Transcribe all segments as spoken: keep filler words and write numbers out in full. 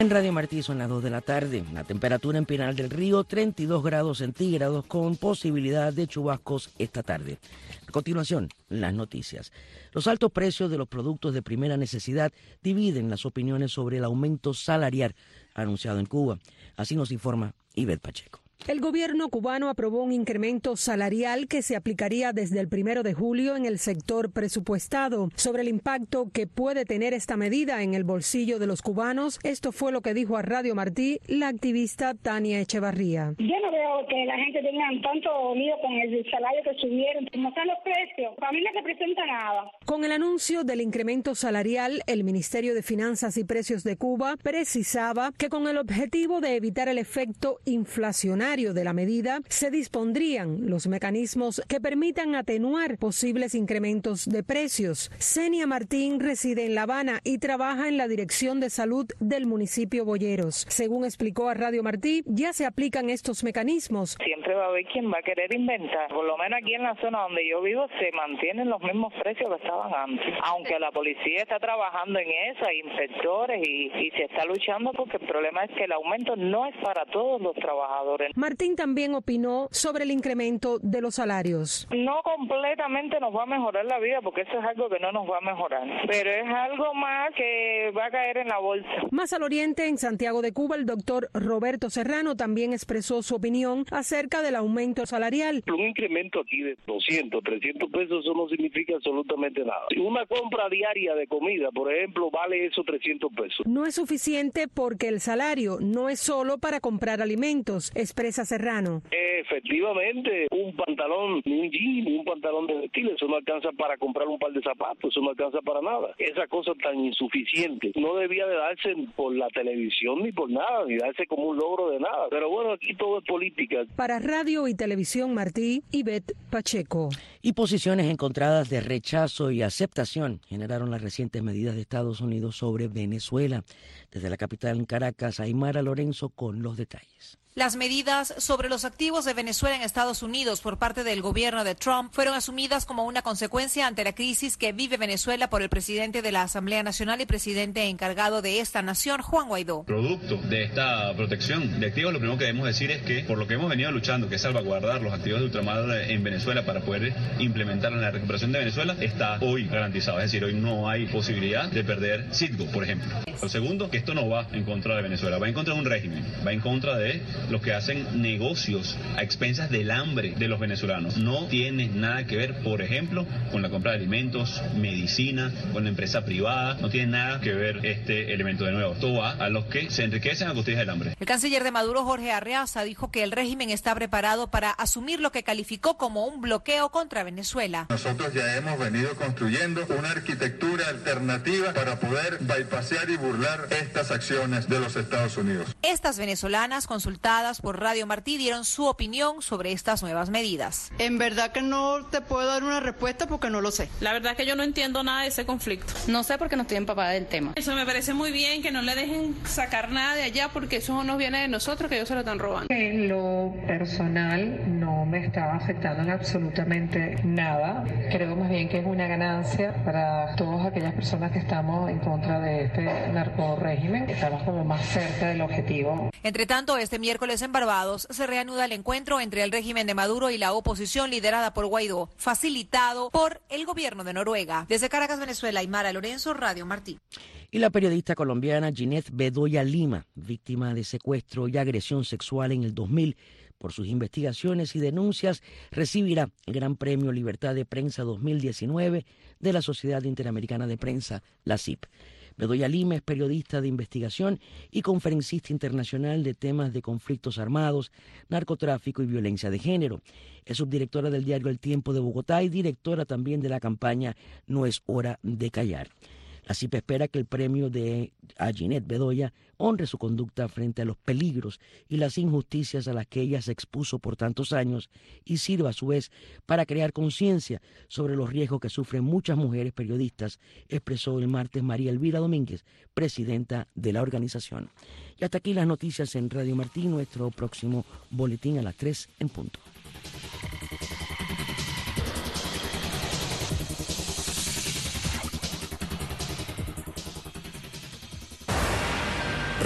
En Radio Martí son las dos de la tarde. La temperatura en Pinar del Río, treinta y dos grados centígrados con posibilidad de chubascos esta tarde. A continuación, las noticias. Los altos precios de los productos de primera necesidad dividen las opiniones sobre el aumento salarial anunciado en Cuba. Así nos informa Ivette Pacheco. El gobierno cubano aprobó un incremento salarial que se aplicaría desde el primero de julio en el sector presupuestado. Sobre el impacto que puede tener esta medida en el bolsillo de los cubanos, esto fue lo que dijo a Radio Martí la activista Tania Echevarría. Yo no veo que la gente tenga tanto lío con el salario que subieron, como están los precios. Para mí no representa nada. Con el anuncio del incremento salarial, el Ministerio de Finanzas y Precios de Cuba precisaba que con el objetivo de evitar el efecto inflacionario de la medida, se dispondrían los mecanismos que permitan atenuar posibles incrementos de precios. Senia Martín reside en La Habana y trabaja en la Dirección de Salud del municipio Boyeros. Según explicó a Radio Martí, ya se aplican estos mecanismos. Siempre va a haber quien va a querer inventar. Por lo menos aquí en la zona donde yo vivo se mantienen los mismos precios que estaban antes. Aunque la policía está trabajando en eso, hay inspectores y, y se está luchando porque el problema es que el aumento no es para todos los trabajadores. Martín también opinó sobre el incremento de los salarios. No completamente nos va a mejorar la vida porque eso es algo que no nos va a mejorar, pero es algo más que va a caer en la bolsa. Más al oriente, en Santiago de Cuba, el doctor Roberto Serrano también expresó su opinión acerca del aumento salarial. Un incremento aquí de doscientos, trescientos pesos, eso no significa absolutamente nada. Una compra diaria de comida, por ejemplo, vale esos trescientos pesos. No es suficiente porque el salario no es solo para comprar alimentos, expresa Serrano. Efectivamente, un pantalón, ni un jean, ni un pantalón de vestir, eso no alcanza para comprar un par de zapatos, eso no alcanza para nada. Esa cosa tan insuficiente no debía de darse por la televisión ni por nada, ni darse como un logro de nada. Pero bueno, aquí todo es política. Para Radio y Televisión Martí, Ivette Pacheco. Y posiciones encontradas de rechazo y aceptación generaron las recientes medidas de Estados Unidos sobre Venezuela. Desde la capital en Caracas, Aymara Lorenzo con los detalles. Las medidas sobre los activos de Venezuela en Estados Unidos por parte del gobierno de Trump fueron asumidas como una consecuencia ante la crisis que vive Venezuela por el presidente de la Asamblea Nacional y presidente encargado de esta nación, Juan Guaidó. Producto de esta protección de activos, lo primero que debemos decir es que por lo que hemos venido luchando, que es salvaguardar los activos de ultramar en Venezuela para poder implementar la recuperación de Venezuela, está hoy garantizado. Es decir, hoy no hay posibilidad de perder Citgo, por ejemplo. Lo segundo, que esto no va en contra de Venezuela, va en contra de un régimen, va en contra de los que hacen negocios a expensas del hambre de los venezolanos. No tiene nada que ver, por ejemplo, con la compra de alimentos, medicina, con la empresa privada. No tiene nada que ver este elemento de nuevo. Todo va a los que se enriquecen a costillas del hambre. El canciller de Maduro, Jorge Arreaza, dijo que el régimen está preparado para asumir lo que calificó como un bloqueo contra Venezuela. Nosotros ya hemos venido construyendo una arquitectura alternativa para poder bypassear y burlar estas acciones de los Estados Unidos. Estas venezolanas consultadas por Radio Martí dieron su opinión sobre estas nuevas medidas. En verdad que no te puedo dar una respuesta porque no lo sé. La verdad es que yo no entiendo nada de ese conflicto. No sé porque no estoy empapada del tema. Eso me parece muy bien, que no le dejen sacar nada de allá porque eso no nos viene de nosotros, que ellos se lo están robando. En lo personal no me está afectando en absolutamente nada. Creo más bien que es una ganancia para todas aquellas personas que estamos en contra de este narcorrégimen. Estamos como más cerca del objetivo. Entre tanto, este miércoles en Barbados se reanuda el encuentro entre el régimen de Maduro y la oposición liderada por Guaidó, facilitado por el gobierno de Noruega. Desde Caracas, Venezuela, Aymara Lorenzo, Radio Martí. Y la periodista colombiana Ginette Bedoya Lima, víctima de secuestro y agresión sexual en el dos mil, por sus investigaciones y denuncias, recibirá el Gran Premio Libertad de Prensa dos mil diecinueve de la Sociedad Interamericana de Prensa, la C I P. Bedoya Lima es periodista de investigación y conferencista internacional de temas de conflictos armados, narcotráfico y violencia de género. Es subdirectora del diario El Tiempo de Bogotá y directora también de la campaña No es hora de callar. La C I P espera que el premio de a Ginette Bedoya honre su conducta frente a los peligros y las injusticias a las que ella se expuso por tantos años y sirva a su vez para crear conciencia sobre los riesgos que sufren muchas mujeres periodistas, expresó el martes María Elvira Domínguez, presidenta de la organización. Y hasta aquí las noticias en Radio Martí, nuestro próximo boletín a las tres en punto.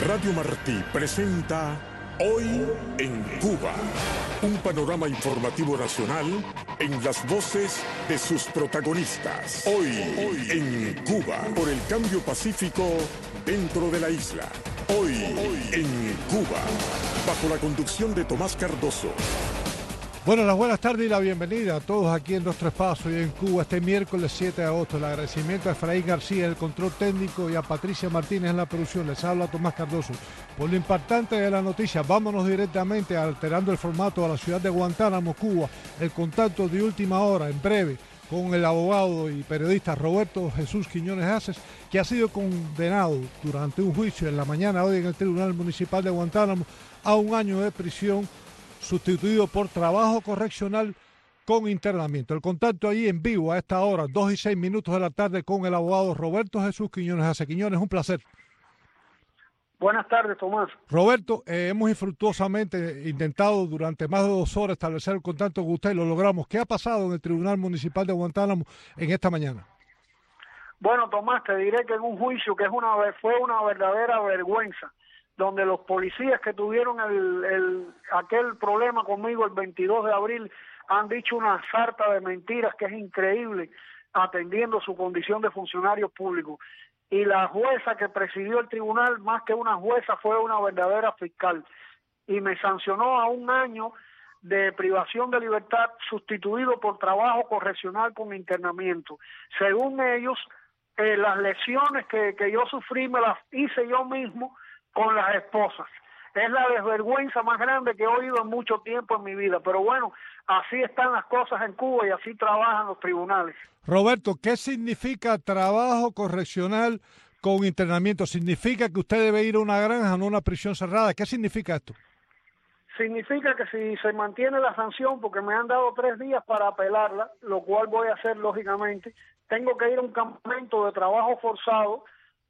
Radio Martí presenta Hoy en Cuba, un panorama informativo nacional en las voces de sus protagonistas. Hoy, Hoy en Cuba, por el cambio pacífico dentro de la isla. Hoy, Hoy en Cuba, bajo la conducción de Tomás Cardoso. Bueno, las buenas tardes y la bienvenida a todos aquí en Nuestro Espacio y en Cuba este miércoles siete de agosto. El agradecimiento a Efraín García en el control técnico y a Patricia Martínez en la producción. Les habla Tomás Cardoso. Por lo importante de la noticia, vámonos directamente alterando el formato a la ciudad de Guantánamo, Cuba. El contacto de última hora, en breve, con el abogado y periodista Roberto Jesús Quiñones Aces, que ha sido condenado durante un juicio en la mañana hoy en el Tribunal Municipal de Guantánamo a un año de prisión, sustituido por trabajo correccional con internamiento. El contacto allí en vivo a esta hora, dos y seis minutos de la tarde, con el abogado Roberto Jesús Quiñones Aces. Quiñones, un placer. Buenas tardes, Tomás. Roberto, eh, hemos infructuosamente intentado durante más de dos horas establecer el contacto con usted, lo logramos. ¿Qué ha pasado en el Tribunal Municipal de Guantánamo en esta mañana? Bueno, Tomás, te diré que en un juicio que es una fue una verdadera vergüenza, donde los policías que tuvieron el, el aquel problema conmigo el veintidós de abril han dicho una sarta de mentiras que es increíble, atendiendo su condición de funcionarios públicos. Y la jueza que presidió el tribunal, más que una jueza, fue una verdadera fiscal, y me sancionó a un año de privación de libertad sustituido por trabajo correccional con internamiento. Según ellos, eh, las lesiones que, que yo sufrí me las hice yo mismo con las esposas. Es la desvergüenza más grande que he oído en mucho tiempo en mi vida, pero bueno, así están las cosas en Cuba y así trabajan los tribunales. Roberto, ¿qué significa trabajo correccional con internamiento? ¿Significa que usted debe ir a una granja, no a una prisión cerrada? ¿Qué significa esto? Significa que si se mantiene la sanción, porque me han dado tres días para apelarla, lo cual voy a hacer lógicamente, tengo que ir a un campamento de trabajo forzado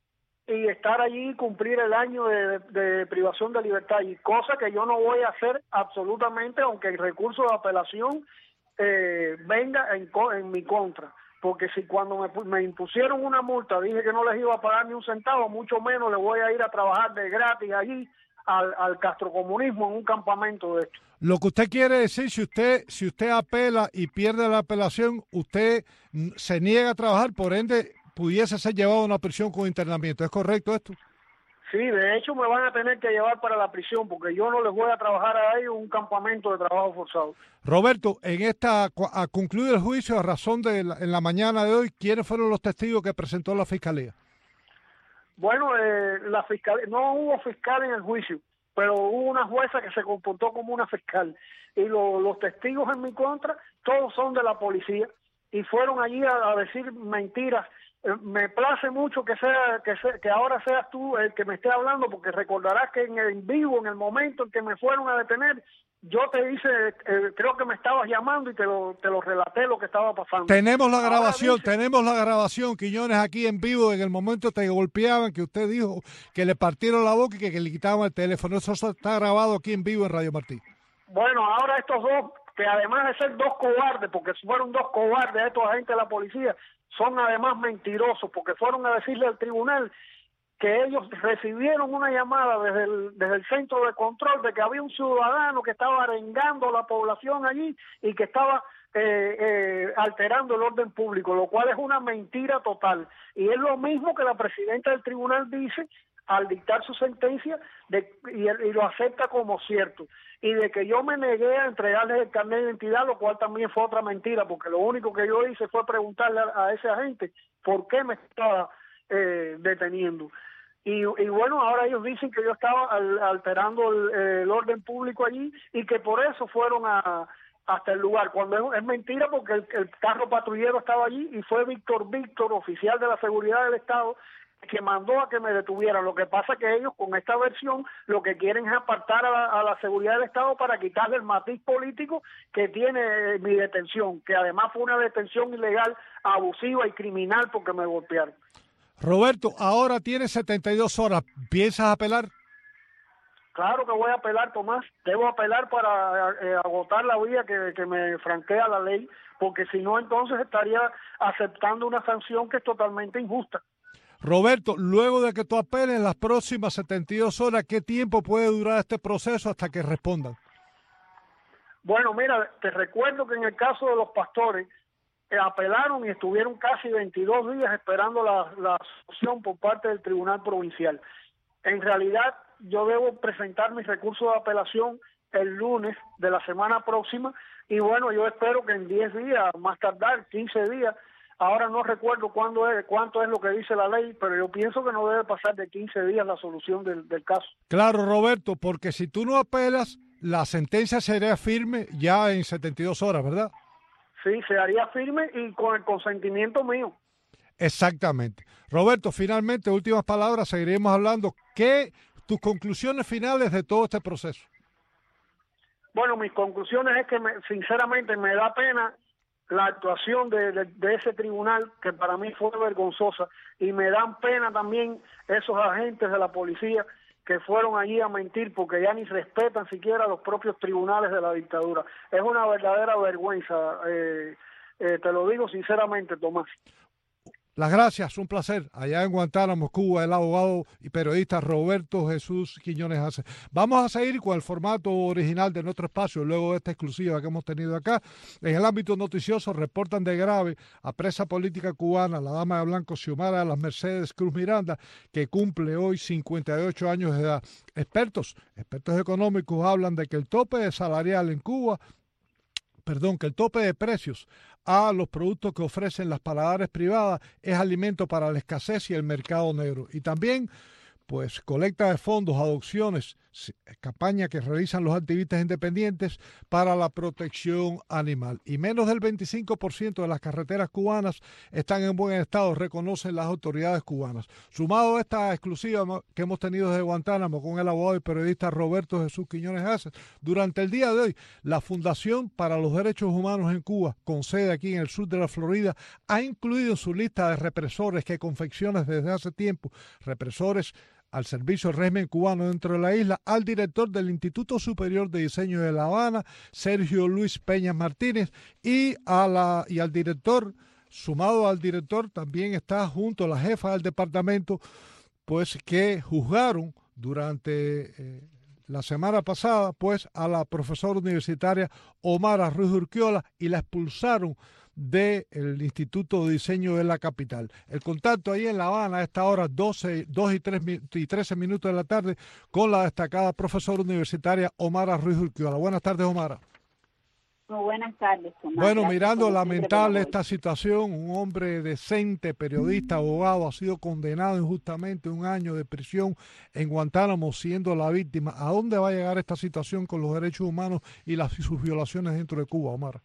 y estar allí y cumplir el año de, de, de privación de libertad, y cosa que yo no voy a hacer absolutamente, aunque el recurso de apelación eh, venga en, en mi contra, porque si cuando me, me impusieron una multa dije que no les iba a pagar ni un centavo, mucho menos le voy a ir a trabajar de gratis allí al, al castrocomunismo en un campamento de esto. Lo que usted quiere decir, si usted si usted apela y pierde la apelación, usted se niega a trabajar, por ende pudiese ser llevado a una prisión con internamiento. ¿Es correcto esto? Sí, de hecho me van a tener que llevar para la prisión porque yo no les voy a trabajar a ellos un campamento de trabajo forzado. Roberto, en esta a concluir el juicio, a razón de la, en la mañana de hoy, ¿quiénes fueron los testigos que presentó la Fiscalía? Bueno, eh, la fiscalía, no hubo fiscal en el juicio, pero hubo una jueza que se comportó como una fiscal. Y lo, los testigos en mi contra, todos son de la policía y fueron allí a, a decir mentiras. Me place mucho que sea que sea, que ahora seas tú el que me esté hablando, porque recordarás que en el en vivo, en el momento en que me fueron a detener, yo te hice, eh, creo que me estabas llamando y te lo te lo relaté lo que estaba pasando. Tenemos la grabación, dice, tenemos la grabación, Quiñones, aquí en vivo, en el momento te golpeaban, que usted dijo que le partieron la boca y que, que le quitaban el teléfono. Eso está grabado aquí en vivo en Radio Martí. Bueno, ahora estos dos, que además de ser dos cobardes, porque fueron dos cobardes estos agentes de la policía, son además mentirosos, porque fueron a decirle al tribunal que ellos recibieron una llamada desde el, desde el centro de control de que había un ciudadano que estaba arengando a la población allí y que estaba eh, eh, alterando el orden público, lo cual es una mentira total. Y es lo mismo que la presidenta del tribunal dice al dictar su sentencia de, y, y lo acepta como cierto, y de que yo me negué a entregarles el carnet de identidad, lo cual también fue otra mentira, porque lo único que yo hice fue preguntarle a, a ese agente por qué me estaba eh, deteniendo. Y, y bueno, ahora ellos dicen que yo estaba al, alterando el, el orden público allí y que por eso fueron a hasta el lugar, cuando es, es mentira, porque el, el carro patrullero estaba allí y fue Víctor Víctor, oficial de la seguridad del Estado, que mandó a que me detuvieran. Lo que pasa es que ellos con esta versión lo que quieren es apartar a la, a la seguridad del Estado para quitarle el matiz político que tiene eh, mi detención, que además fue una detención ilegal, abusiva y criminal porque me golpearon. Roberto, ahora tienes setenta y dos horas. ¿Piensas apelar? Claro que voy a apelar, Tomás. Debo apelar para eh, agotar la vía que, que me franquea la ley, porque si no entonces estaría aceptando una sanción que es totalmente injusta. Roberto, luego de que tú apeles en las próximas setenta y dos horas, ¿qué tiempo puede durar este proceso hasta que respondan? Bueno, mira, te recuerdo que en el caso de los pastores, eh, apelaron y estuvieron casi veintidós días esperando la, la solución por parte del Tribunal Provincial. En realidad, yo debo presentar mi recurso de apelación el lunes de la semana próxima y bueno, yo espero que en diez días, más tardar quince días, ahora no recuerdo cuándo es, cuánto es lo que dice la ley, pero yo pienso que no debe pasar de quince días la solución del, del caso. Claro, Roberto, porque si tú no apelas, la sentencia sería firme ya en setenta y dos horas, ¿verdad? Sí, se haría firme y con el consentimiento mío. Exactamente. Roberto, finalmente, últimas palabras, seguiremos hablando. ¿Qué tus conclusiones finales de todo este proceso? Bueno, mis conclusiones es que me, sinceramente me da pena la actuación de, de, de ese tribunal, que para mí fue vergonzosa, y me dan pena también esos agentes de la policía que fueron allí a mentir porque ya ni respetan siquiera los propios tribunales de la dictadura. Es una verdadera vergüenza, eh, eh, te lo digo sinceramente, Tomás. Las gracias, un placer. Allá en Guantánamo, Cuba, el abogado y periodista Roberto Jesús Quiñones Ace. Vamos a seguir con el formato original de nuestro espacio, luego de esta exclusiva que hemos tenido acá. En el ámbito noticioso reportan de grave a presa política cubana, la dama de blanco Xiomara Las Mercedes Cruz Miranda, que cumple hoy cincuenta y ocho años de edad. Expertos, expertos económicos hablan de que el tope salarial en Cuba perdón, que el tope de precios a los productos que ofrecen las paladares privadas es alimento para la escasez y el mercado negro. Y también, pues, colecta de fondos, adopciones, campaña que realizan los activistas independientes para la protección animal. Y menos del veinticinco por ciento de las carreteras cubanas están en buen estado, reconocen las autoridades cubanas. Sumado a esta exclusiva que hemos tenido desde Guantánamo con el abogado y periodista Roberto Jesús Quiñones Ace, durante el día de hoy, la Fundación para los Derechos Humanos en Cuba, con sede aquí en el sur de la Florida, ha incluido en su lista de represores que confecciona desde hace tiempo, represores al servicio del régimen cubano dentro de la isla, al director del Instituto Superior de Diseño de La Habana, Sergio Luis Peña Martínez, y, a la, y al director, sumado al director, también está junto a la jefa del departamento, pues que juzgaron durante eh, la semana pasada, pues a la profesora universitaria Omara Ruiz Urquiola y la expulsaron del Instituto de Diseño de la capital. El contacto ahí en La Habana a esta hora, doce, dos y, tres, y trece minutos de la tarde, con la destacada profesora universitaria Omara Ruiz Urquiola. Buenas tardes, Omara. Muy buenas tardes, Tomás. Bueno, Gracias, mirando lamentable por esta situación, un hombre decente, periodista, abogado, ha sido condenado injustamente a un año de prisión en Guantánamo siendo la víctima. ¿A dónde va a llegar esta situación con los derechos humanos y las y sus violaciones dentro de Cuba, Omara?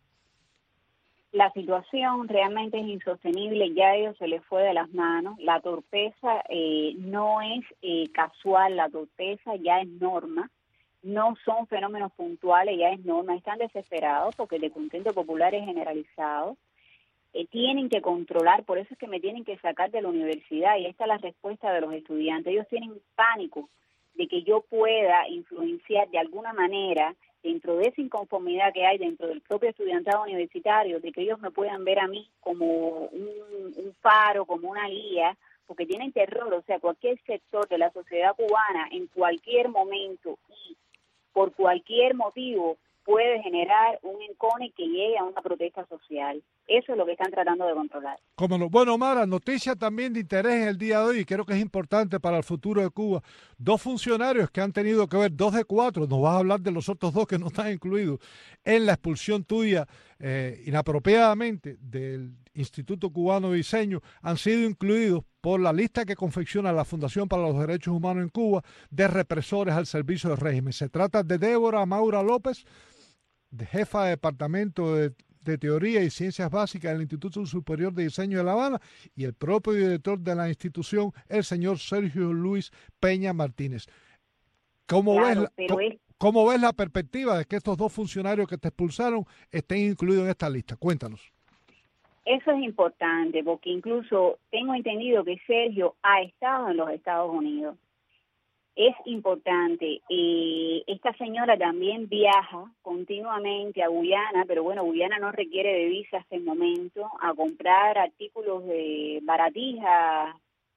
La situación realmente es insostenible, ya a ellos se les fue de las manos. La torpeza eh, no es eh, casual, la torpeza ya es norma. No son fenómenos puntuales, ya es norma. Están desesperados porque el descontento popular es generalizado. Eh, tienen que controlar, por eso es que me tienen que sacar de la universidad, y esta es la respuesta de los estudiantes. Ellos tienen pánico de que yo pueda influenciar de alguna manera dentro de esa inconformidad que hay dentro del propio estudiantado universitario, de que ellos me puedan ver a mí como un, un faro, como una guía, porque tienen terror. O sea, cualquier sector de la sociedad cubana en cualquier momento y por cualquier motivo puede generar un encone que llegue a una protesta social. Eso es lo que están tratando de controlar. Cómo no. Bueno, Mara, noticia también de interés en el día de hoy, y creo que es importante para el futuro de Cuba. Dos funcionarios que han tenido que ver, dos de cuatro, nos vas a hablar de los otros dos que no están incluidos, en la expulsión tuya eh, inapropiadamente del Instituto Cubano de Diseño, han sido incluidos por la lista que confecciona la Fundación para los Derechos Humanos en Cuba de represores al servicio del régimen. Se trata de Débora Maura López, de jefa de Departamento de, de Teoría y Ciencias Básicas del Instituto Superior de Diseño de La Habana, y el propio director de la institución, el señor Sergio Luis Peña Martínez. ¿Cómo, claro, ves, la, ¿cómo, es... ¿Cómo ves la perspectiva de que estos dos funcionarios que te expulsaron estén incluidos en esta lista? Cuéntanos. Eso es importante, porque incluso tengo entendido que Sergio ha estado en los Estados Unidos. Es importante. Eh, esta señora también viaja continuamente a Guyana, pero bueno, Guyana no requiere de visa hasta el momento, a comprar artículos de baratijas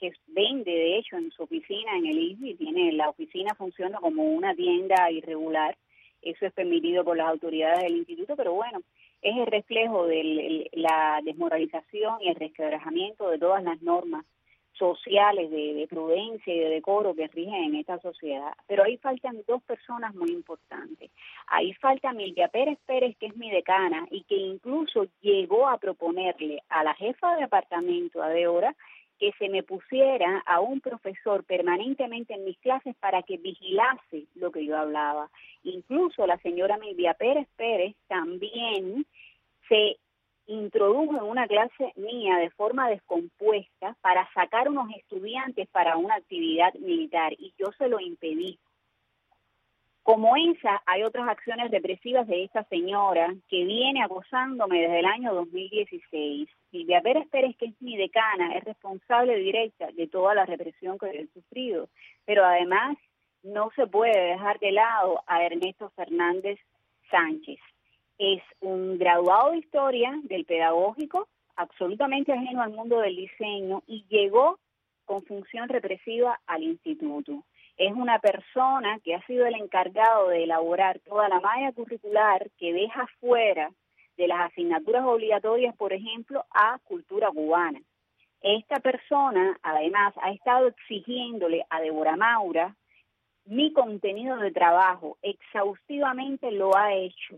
que vende, de hecho, en su oficina en el I S B Y, tiene, la oficina funciona como una tienda irregular. Eso es permitido por las autoridades del instituto, pero bueno, es el reflejo de la desmoralización y el resquebrajamiento de todas las normas sociales de, de prudencia y de decoro que rigen en esta sociedad. Pero ahí faltan dos personas muy importantes. Ahí falta Milvia Pérez Pérez, que es mi decana, y que incluso llegó a proponerle a la jefa de departamento, a Débora, que se me pusiera a un profesor permanentemente en mis clases para que vigilase lo que yo hablaba. Incluso la señora Milvia Pérez Pérez también se introdujo en una clase mía de forma descompuesta para sacar unos estudiantes para una actividad militar, y yo se lo impedí. Como esa, hay otras acciones represivas de esta señora que viene acosándome desde el año dos mil dieciséis. Silvia Pérez Pérez, que es mi decana, es responsable directa de toda la represión que he sufrido, pero además no se puede dejar de lado a Ernesto Fernández Sánchez. Es un graduado de historia del pedagógico, absolutamente ajeno al mundo del diseño, y llegó con función represiva al instituto. Es una persona que ha sido el encargado de elaborar toda la malla curricular que deja fuera de las asignaturas obligatorias, por ejemplo, a cultura cubana. Esta persona, además, ha estado exigiéndole a Débora Maura mi contenido de trabajo, exhaustivamente lo ha hecho.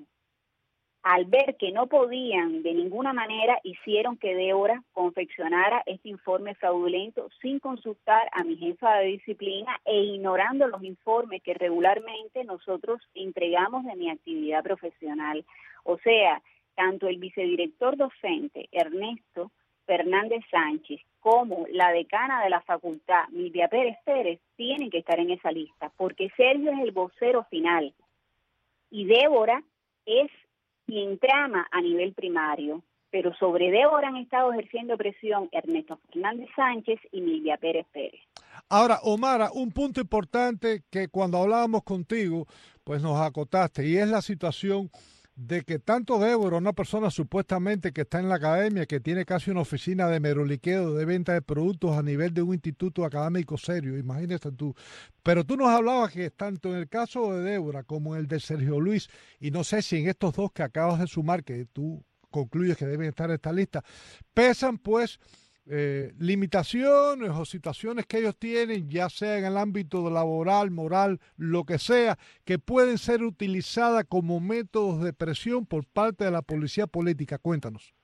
Al ver que no podían de ninguna manera, hicieron que Débora confeccionara este informe fraudulento sin consultar a mi jefa de disciplina e ignorando los informes que regularmente nosotros entregamos de mi actividad profesional. O sea, tanto el vicedirector docente, Ernesto Fernández Sánchez, como la decana de la facultad, Milvia Pérez Pérez, tienen que estar en esa lista, porque Sergio es el vocero final y Débora es quien trama a nivel primario, pero sobre Débora han estado ejerciendo presión Ernesto Fernández Sánchez y Milvia Pérez Pérez. Ahora, Omara, un punto importante que cuando hablábamos contigo, pues nos acotaste, y es la situación de que tanto Débora, una persona supuestamente que está en la academia, que tiene casi una oficina de meroliqueo, de venta de productos a nivel de un instituto académico serio, imagínate tú. Pero tú nos hablabas que tanto en el caso de Débora como en el de Sergio Luis, y no sé si en estos dos que acabas de sumar, que tú concluyes que deben estar en esta lista, pesan pues eh, limitaciones o situaciones que ellos tienen, ya sea en el ámbito laboral, moral, lo que sea, que pueden ser utilizadas como métodos de presión por parte de la policía política. Cuéntanos.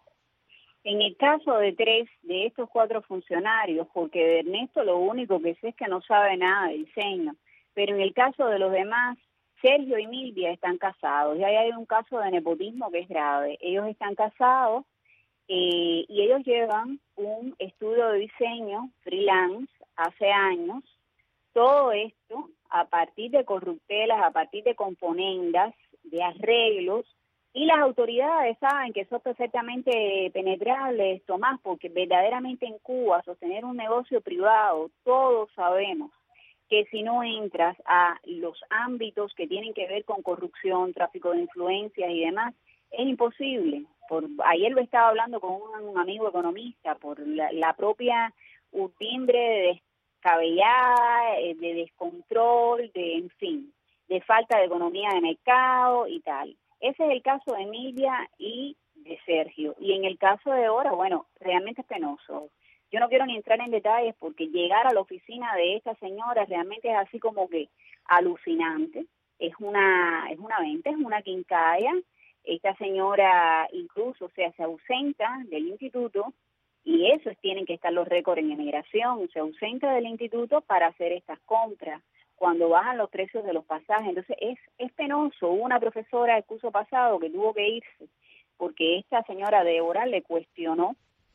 En el caso de tres de estos cuatro funcionarios, porque de Ernesto lo único que sé es que no sabe nada de diseño, pero en el caso de los demás, Sergio y Milvia están casados, y ahí hay un caso de nepotismo que es grave. Ellos están casados, Eh, y ellos llevan un estudio de diseño freelance hace años, todo esto a partir de corruptelas, a partir de componendas, de arreglos, y las autoridades saben que eso es perfectamente penetrable, Tomás, porque verdaderamente en Cuba sostener un negocio privado, todos sabemos que si no entras a los ámbitos que tienen que ver con corrupción, tráfico de influencias y demás, es imposible. Por, ayer lo estaba hablando con un, un amigo economista, por la, la propia timbre de descabellada, de descontrol, de en fin, de falta de economía de mercado y tal. Ese es el caso de Milvia y de Sergio. Y en el caso de Débora, bueno, realmente es penoso. Yo no quiero ni entrar en detalles porque llegar a la oficina de esta señora realmente es así como que alucinante. Es una, es una venta, es una quincalla. Esta señora incluso, o sea, se ausenta del instituto, y eso tienen que estar los récords en emigración, se ausenta del instituto para hacer estas compras, cuando bajan los precios de los pasajes. Entonces es, es penoso. Hubo una profesora del curso pasado que tuvo que irse, porque esta señora Débora le cuestionó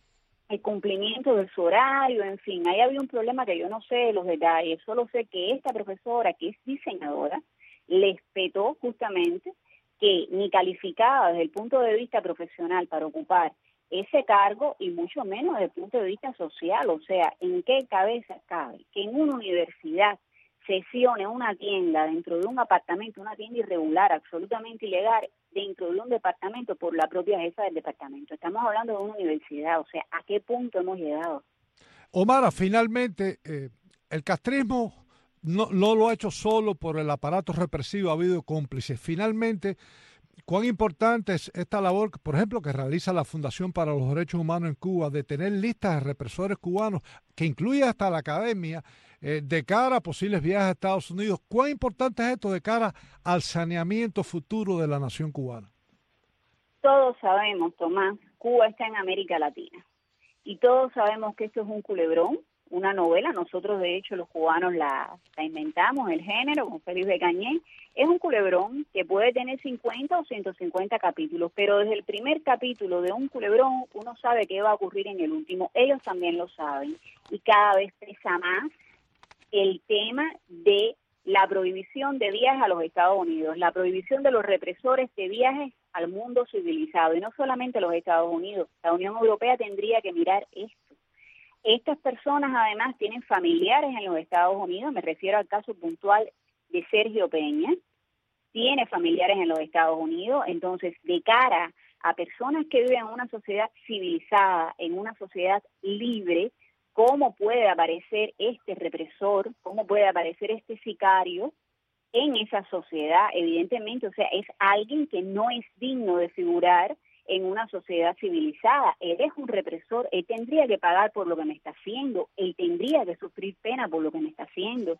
el cumplimiento de su horario, en fin, ahí había un problema que yo no sé los detalles, solo sé que esta profesora, que es diseñadora, les petó justamente que ni calificada desde el punto de vista profesional para ocupar ese cargo, y mucho menos desde el punto de vista social. O sea, ¿en qué cabeza cabe que en una universidad sesione una tienda dentro de un apartamento, una tienda irregular, absolutamente ilegal, dentro de un departamento por la propia jefa del departamento? Estamos hablando de una universidad, o sea, ¿a qué punto hemos llegado? Omar, finalmente, eh, el castrismo no, no lo ha hecho solo por el aparato represivo, ha habido cómplices. Finalmente, ¿cuán importante es esta labor, por ejemplo, que realiza la Fundación para los Derechos Humanos en Cuba, de tener listas de represores cubanos, que incluye hasta la academia, eh, de cara a posibles viajes a Estados Unidos? ¿Cuán importante es esto de cara al saneamiento futuro de la nación cubana? Todos sabemos, Tomás, Cuba está en América Latina. Y todos sabemos que esto es un culebrón, una novela. Nosotros, de hecho, los cubanos la, la inventamos, el género, con Félix de Cañé. Es un culebrón que puede tener cincuenta o ciento cincuenta capítulos, pero desde el primer capítulo de un culebrón uno sabe qué va a ocurrir en el último. Ellos también lo saben. Y cada vez pesa más el tema de la prohibición de viajes a los Estados Unidos, la prohibición de los represores de viajes al mundo civilizado, y no solamente los Estados Unidos. La Unión Europea tendría que mirar esto. Estas personas además tienen familiares en los Estados Unidos, me refiero al caso puntual de Sergio Peña, tiene familiares en los Estados Unidos. Entonces, de cara a personas que viven en una sociedad civilizada, en una sociedad libre, ¿cómo puede aparecer este represor? ¿Cómo puede aparecer este sicario en esa sociedad? Evidentemente, o sea, es alguien que no es digno de figurar en una sociedad civilizada. Él es un represor, él tendría que pagar por lo que me está haciendo, él tendría que sufrir pena por lo que me está haciendo.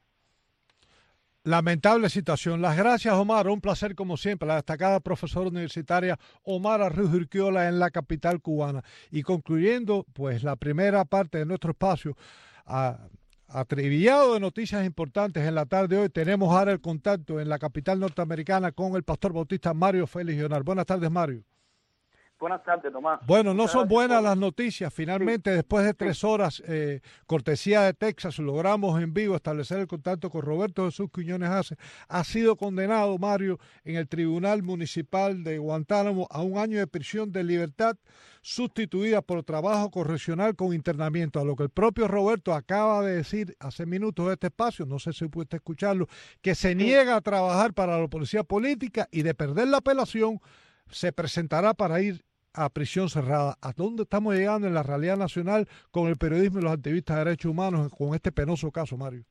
Lamentable situación. Las gracias, Omar. Un placer como siempre. La destacada profesora universitaria Omar Arroyo Urquiola en la capital cubana. Y concluyendo, pues, la primera parte de nuestro espacio, a, atribillado de noticias importantes en la tarde de hoy, tenemos ahora el contacto en la capital norteamericana con el pastor bautista Mario Félix Leonard. Buenas tardes, Mario. Buenas tardes, Tomás. Bueno, no Muchas son buenas por... las noticias. Finalmente, sí. después de tres horas, eh, cortesía de Texas, logramos en vivo establecer el contacto con Roberto Jesús Quiñones Hace. Ha sido condenado, Mario, en el Tribunal Municipal de Guantánamo a un año de prisión de libertad sustituida por trabajo correccional con internamiento, a lo que el propio Roberto acaba de decir hace minutos de este espacio, no sé si puede escucharlo, que se niega a trabajar para la policía política y de perder la apelación se presentará para ir a prisión cerrada. ¿A dónde estamos llegando en la realidad nacional con el periodismo y los activistas de derechos humanos con este penoso caso, Mario?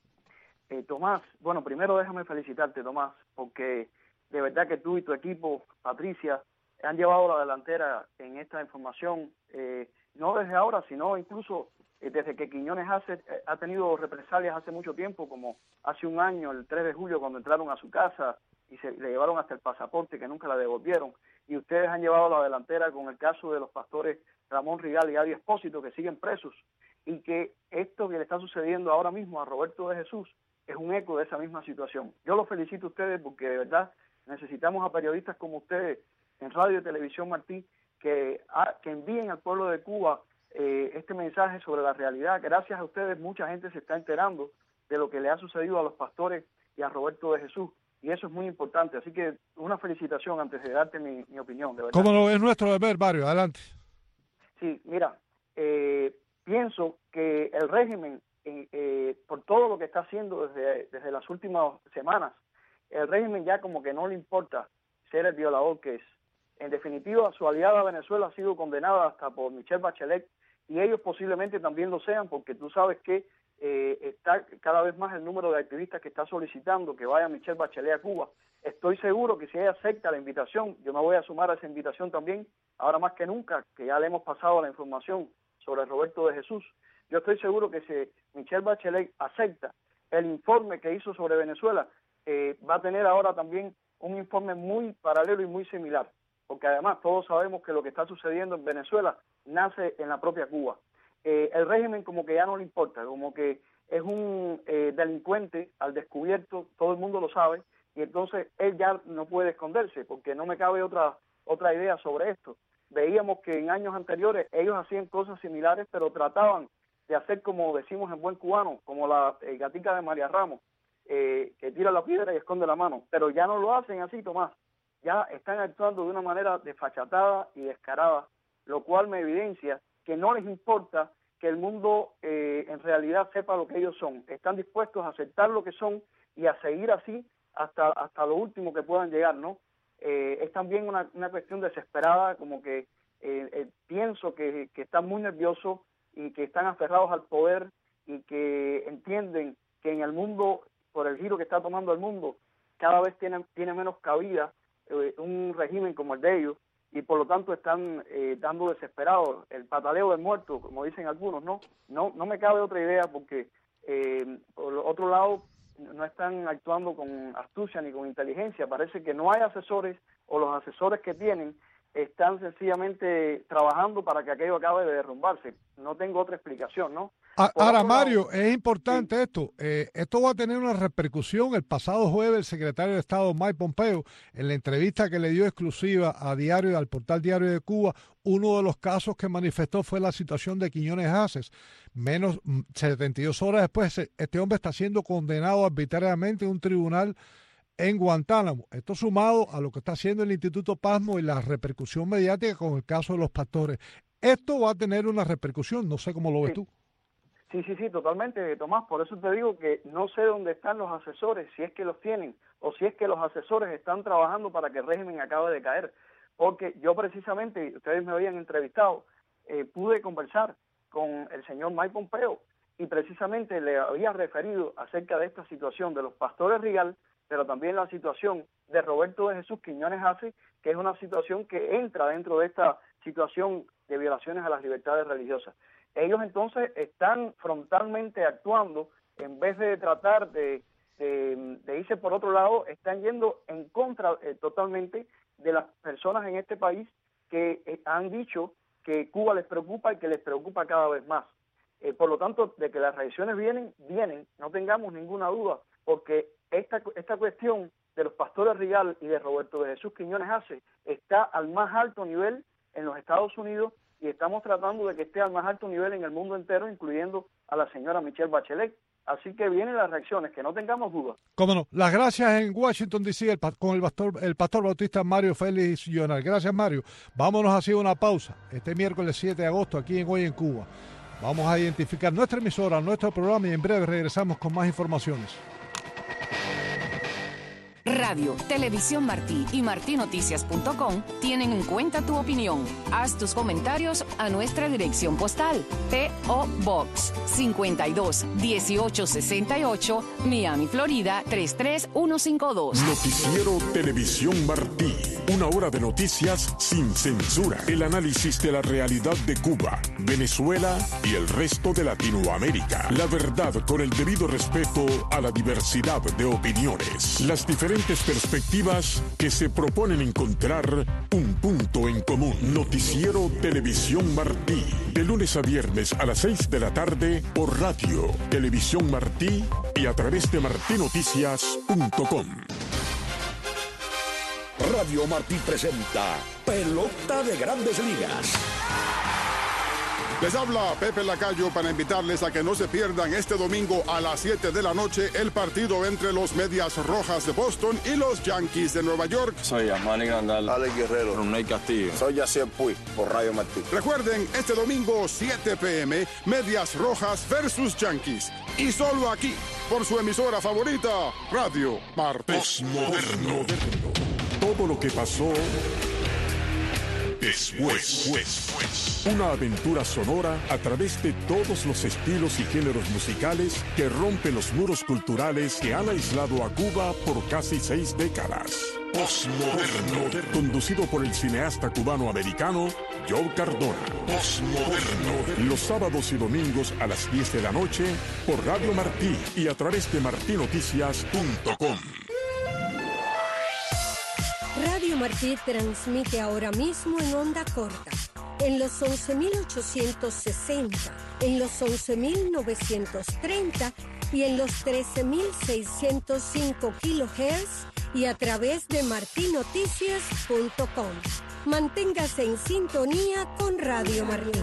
Eh, Tomás, bueno, primero déjame felicitarte, Tomás, porque de verdad que tú y tu equipo, Patricia, han llevado la delantera en esta información, eh, no desde ahora, sino incluso eh, desde que Quiñones hace, eh, ha tenido represalias hace mucho tiempo, como hace un año, el tres de julio, cuando entraron a su casa y se le llevaron hasta el pasaporte, que nunca la devolvieron. Y ustedes han llevado la delantera con el caso de los pastores Ramón Rigal y Adi Espósito, que siguen presos, y que esto que le está sucediendo ahora mismo a Roberto de Jesús es un eco de esa misma situación. Yo los felicito a ustedes porque de verdad necesitamos a periodistas como ustedes en radio y televisión, Martí, que, a, que envíen al pueblo de Cuba eh, este mensaje sobre la realidad. Gracias a ustedes mucha gente se está enterando de lo que le ha sucedido a los pastores y a Roberto de Jesús. Y eso es muy importante. Así que una felicitación antes de darte mi, mi opinión, de verdad. ¿Cómo lo es nuestro deber, Mario? Adelante. Sí, mira, eh, pienso que el régimen, eh, eh, por todo lo que está haciendo desde, desde las últimas semanas, el régimen ya como que no le importa ser el violador que es. En definitiva, su aliada Venezuela ha sido condenada hasta por Michelle Bachelet, y ellos posiblemente también lo sean, porque tú sabes que Eh, está cada vez más el número de activistas que está solicitando que vaya Michelle Bachelet a Cuba. Estoy seguro que si ella acepta la invitación, yo me voy a sumar a esa invitación también, ahora más que nunca, que ya le hemos pasado la información sobre Roberto de Jesús. Yo estoy seguro que si Michelle Bachelet acepta el informe que hizo sobre Venezuela, eh, va a tener ahora también un informe muy paralelo y muy similar, porque además todos sabemos que lo que está sucediendo en Venezuela nace en la propia Cuba. Eh, el régimen como que ya no le importa, como que es un eh, delincuente al descubierto, todo el mundo lo sabe, y entonces él ya no puede esconderse, porque no me cabe otra otra idea sobre esto. Veíamos que en años anteriores ellos hacían cosas similares, pero trataban de hacer como decimos en buen cubano, como la eh, gatica de María Ramos, eh, que tira la piedra y esconde la mano, pero ya no lo hacen así, Tomás, ya están actuando de una manera desfachatada y descarada, lo cual me evidencia que no les importa que el mundo eh, en realidad sepa lo que ellos son. Están dispuestos a aceptar lo que son y a seguir así hasta hasta lo último que puedan llegar, ¿no? Eh, es también una, una cuestión desesperada, como que eh, eh, pienso que, que están muy nerviosos y que están aferrados al poder y que entienden que en el mundo, por el giro que está tomando el mundo, cada vez tiene, tiene menos cabida eh, un régimen como el de ellos, y por lo tanto están eh, dando desesperados el pataleo del muerto, como dicen algunos. No, no, no me cabe otra idea, porque eh, por otro lado no están actuando con astucia ni con inteligencia. Parece que no hay asesores, o los asesores que tienen están sencillamente trabajando para que aquello acabe de derrumbarse. No tengo otra explicación, ¿no? A, ahora, Mario, es importante sí. esto. Eh, esto va a tener una repercusión. El pasado jueves, el secretario de Estado, Mike Pompeo, en la entrevista que le dio exclusiva a Diario, al portal Diario de Cuba, uno de los casos que manifestó fue la situación de Quiñones Haces. Menos setenta y dos horas después, este hombre está siendo condenado arbitrariamente en un tribunal en Guantánamo. Esto sumado a lo que está haciendo el Instituto Pasmo y la repercusión mediática con el caso de los pastores. Esto va a tener una repercusión, no sé cómo lo ves sí. tú. Sí, sí, sí, totalmente, Tomás. Por eso te digo que no sé dónde están los asesores, si es que los tienen, o si es que los asesores están trabajando para que el régimen acabe de caer. Porque yo precisamente, ustedes me habían entrevistado, eh, pude conversar con el señor Mike Pompeo y precisamente le había referido acerca de esta situación de los pastores Rigal, pero también la situación de Roberto de Jesús Quiñones Haces, que es una situación que entra dentro de esta situación de violaciones a las libertades religiosas. Ellos entonces están frontalmente actuando, en vez de tratar de, de, de irse por otro lado, están yendo en contra eh, totalmente de las personas en este país que eh, han dicho que Cuba les preocupa y que les preocupa cada vez más. Eh, por lo tanto, de que las reacciones vienen, vienen, no tengamos ninguna duda, porque esta, esta cuestión de los pastores Rigal y de Roberto de Jesús Quiñones Haces está al más alto nivel en los Estados Unidos, y estamos tratando de que esté al más alto nivel en el mundo entero, incluyendo a la señora Michelle Bachelet. Así que vienen las reacciones, que no tengamos dudas. Cómo no. Las gracias en Washington, D C, el, con el pastor, el pastor bautista Mario Félix Llonar. Gracias, Mario. Vámonos así a una pausa. Este miércoles siete de agosto, aquí en Hoy en Cuba. Vamos a identificar nuestra emisora, nuestro programa, y en breve regresamos con más informaciones. Radio, Televisión Martí y martí noticias punto com tienen en cuenta tu opinión. Haz tus comentarios a nuestra dirección postal. P O Box cincuenta y dos dieciocho sesenta y ocho, Miami, Florida tres tres uno cinco dos. Noticiero Televisión Martí. Una hora de noticias sin censura. El análisis de la realidad de Cuba, Venezuela y el resto de Latinoamérica. La verdad con el debido respeto a la diversidad de opiniones. Las diferentes perspectivas que se proponen encontrar un punto en común. Noticiero Televisión Martí. De lunes a viernes a las seis de la tarde por Radio, Televisión Martí y a través de martí noticias punto com. Radio Martí presenta Pelota de Grandes Ligas. Les habla Pepe Lacayo para invitarles a que no se pierdan este domingo a las siete de la noche el partido entre los Medias Rojas de Boston y los Yankees de Nueva York. Soy Amani Grandal, Alex Guerrero, Roney Castillo. Soy Yacier Puy por Radio Martí. Recuerden, este domingo siete p m Medias Rojas versus Yankees. Y solo aquí, por su emisora favorita, Radio Martí. Postmoderno. Todo lo que pasó después. después. Una aventura sonora a través de todos los estilos y géneros musicales que rompen los muros culturales que han aislado a Cuba por casi seis décadas. Postmoderno. Conducido por el cineasta cubano-americano Joe Cardona. Postmoderno. Los sábados y domingos a las diez de la noche por Radio Martí y a través de martí noticias punto com. Radio Martí transmite ahora mismo en onda corta, en los once mil ochocientos sesenta, en los once mil novecientos treinta y en los trece mil seiscientos cinco kilohertz y a través de martí noticias punto com. Manténgase en sintonía con Radio Martí.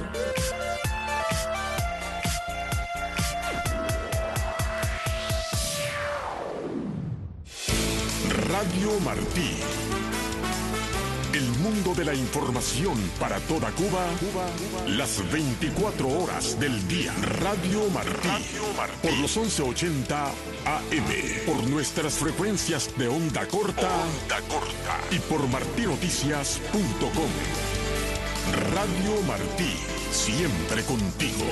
Radio Martí. El mundo de la información para toda Cuba, Cuba, Cuba. Las veinticuatro horas del día. Radio Martí. Radio Martí. Por los once ochenta A M. Por nuestras frecuencias de onda corta. Onda corta. Y por martí noticias punto com. Radio Martí. siempre contigo.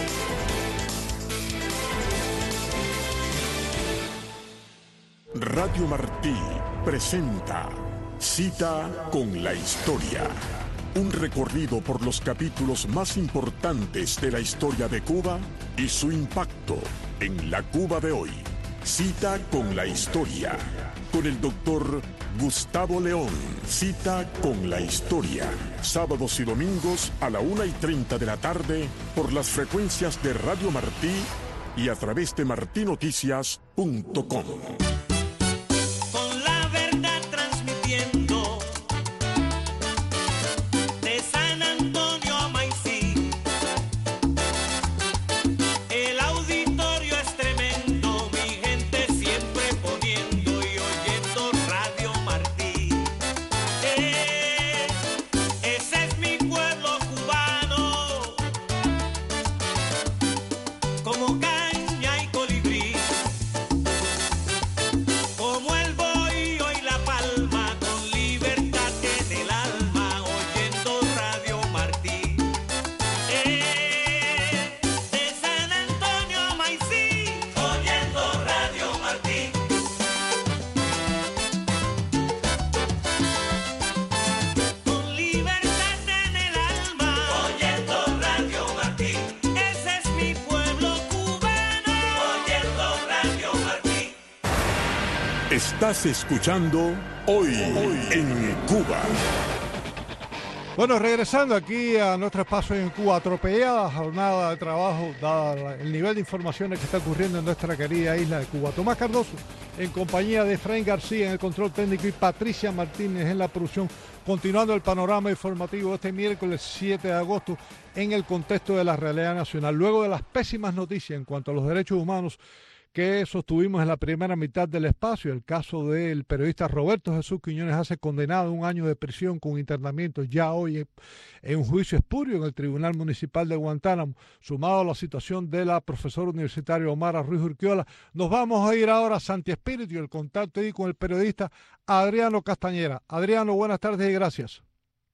Radio Martí presenta Cita con la Historia. Un recorrido por los capítulos más importantes de la historia de Cuba y su impacto en la Cuba de hoy. Cita con la Historia. Con el doctor Gustavo León. Cita con la Historia. Sábados y domingos a la una y treinta de la tarde por las frecuencias de Radio Martí y a través de martí noticias punto com. Estás escuchando Hoy, Hoy en Cuba. Bueno, regresando aquí a nuestro espacio en Cuba, atropellada jornada de trabajo, dada el nivel de informaciones que está ocurriendo en nuestra querida isla de Cuba. Tomás Cardoso, en compañía de Efraín García en el control técnico y Patricia Martínez en la producción, continuando el panorama informativo este miércoles siete de agosto en el contexto de la realidad nacional. Luego de las pésimas noticias en cuanto a los derechos humanos que sostuvimos en la primera mitad del espacio, el caso del periodista Roberto Jesús Quiñones hace condenado a un año de prisión con internamiento ya hoy en un juicio espurio en el Tribunal Municipal de Guantánamo, sumado a la situación de la profesora universitaria Omara Ruiz Urquiola. Nos vamos a ir ahora a Santi Espíritu y el contacto ahí con el periodista Adriano Castañera. Adriano, buenas tardes y gracias.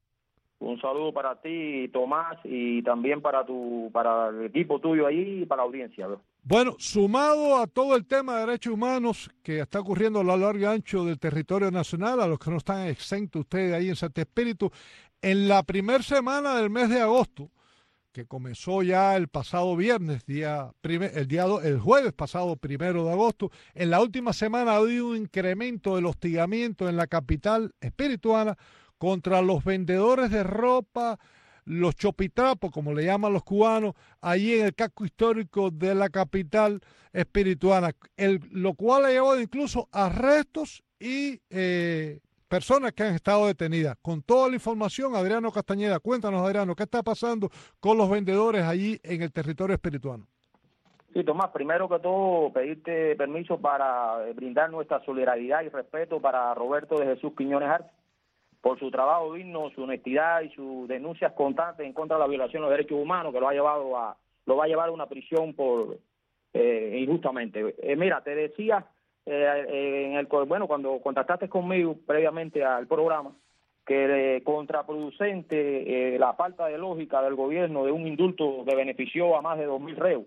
Un saludo para ti, Tomás, y también para tu, para el equipo tuyo ahí y para la audiencia, ¿no? Bueno, sumado a todo el tema de derechos humanos que está ocurriendo a lo largo y ancho del territorio nacional, a los que no están exentos ustedes ahí en Santi Espíritu, en la primera semana del mes de agosto, que comenzó ya el pasado viernes, día primer, el día do, el jueves pasado primero de agosto, en la última semana ha habido un incremento del hostigamiento en la capital espirituana contra los vendedores de ropa, los chopitrapos, como le llaman los cubanos, allí en el casco histórico de la capital espirituana, el, lo cual ha llevado incluso arrestos y eh, personas que han estado detenidas. Con toda la información, Adriano Castañeda, cuéntanos, Adriano, ¿qué está pasando con los vendedores allí en el territorio espirituano? Sí, Tomás, primero que todo, pedirte permiso para brindar nuestra solidaridad y respeto para Roberto de Jesús Quiñones Arce, por su trabajo digno, su honestidad y sus denuncias constantes en contra de la violación de los derechos humanos, que lo ha llevado a lo va a llevar a una prisión por eh, injustamente. Eh, mira, te decía eh, en el bueno cuando contactaste conmigo previamente al programa que eh, contraproducente eh, la falta de lógica del gobierno de un indulto que benefició a más de dos mil reos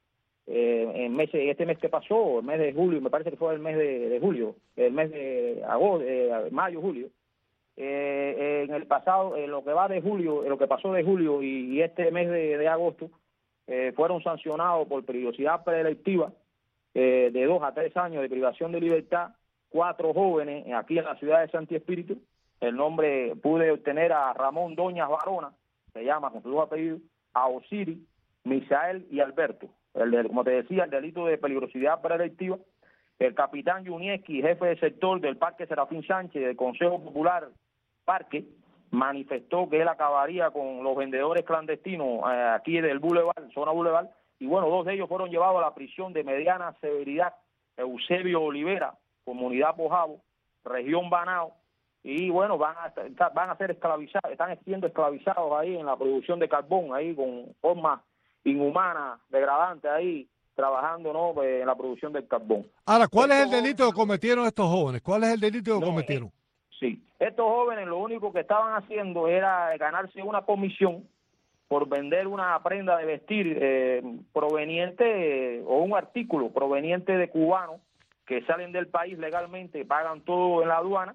eh, en meses, este mes que pasó, el mes de julio, me parece que fue el mes de, de julio, el mes de agosto, eh, mayo, julio. Eh, en el pasado, en lo que va de julio, en lo que pasó de julio y, y este mes de, de agosto, eh, fueron sancionados por peligrosidad predelictiva eh, de dos a tres años de privación de libertad, cuatro jóvenes aquí en la ciudad de Santi Espíritu. El nombre pude obtener a Ramón Doñas Barona, se llama con sus dos apellidos, a Osiris, Misael y Alberto. El de, como te decía, el delito de peligrosidad predelictiva. El capitán Yunieski, jefe de sector del Parque Serafín Sánchez del Consejo Popular Parque, manifestó que él acabaría con los vendedores clandestinos eh, aquí del Boulevard, zona Boulevard, y bueno, dos de ellos fueron llevados a la prisión de mediana severidad, Eusebio Olivera, Comunidad Pojabo, región Banao, y bueno, van a, van a ser esclavizados, están siendo esclavizados ahí en la producción de carbón, ahí con formas inhumanas, degradantes ahí, trabajando, ¿no?, en la producción del carbón. Ahora, ¿cuál estos es el delito que cometieron estos jóvenes? ¿Cuál es el delito que no, cometieron? Eh, sí, estos jóvenes lo único que estaban haciendo era ganarse una comisión por vender una prenda de vestir eh, proveniente eh, o un artículo proveniente de cubanos que salen del país legalmente, pagan todo en la aduana,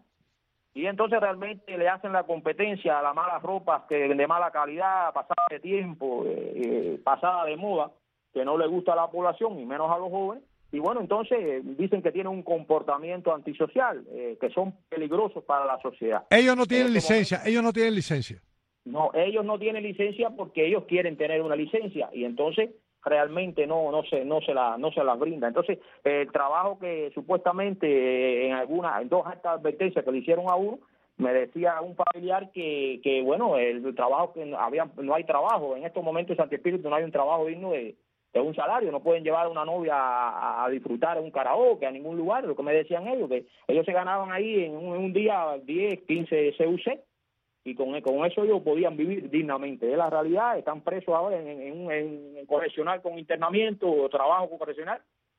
y entonces realmente le hacen la competencia a las malas ropas que de mala calidad, pasada de tiempo, eh, eh, pasada de moda, que no le gusta a la población y menos a los jóvenes. Y bueno, entonces eh, dicen que tienen un comportamiento antisocial, eh, que son peligrosos para la sociedad. Ellos no tienen este licencia, momento, ellos no tienen licencia. No, ellos no tienen licencia porque ellos quieren tener una licencia y entonces realmente no no se no se la no se las brinda. Entonces eh, el trabajo que supuestamente eh, en algunas en dos altas advertencias que le hicieron a uno, me decía un familiar que que bueno, el, el trabajo que no, había no hay trabajo en estos momentos en Santi Espíritu, no hay un trabajo digno de de un salario, no pueden llevar a una novia a, a disfrutar en un karaoke, a ningún lugar, lo que me decían ellos, que ellos se ganaban ahí en un, en un día diez, quince C U C, y con, con eso ellos podían vivir dignamente. Es la realidad, están presos ahora en, en, en, en correccional con internamiento o trabajo con correccional,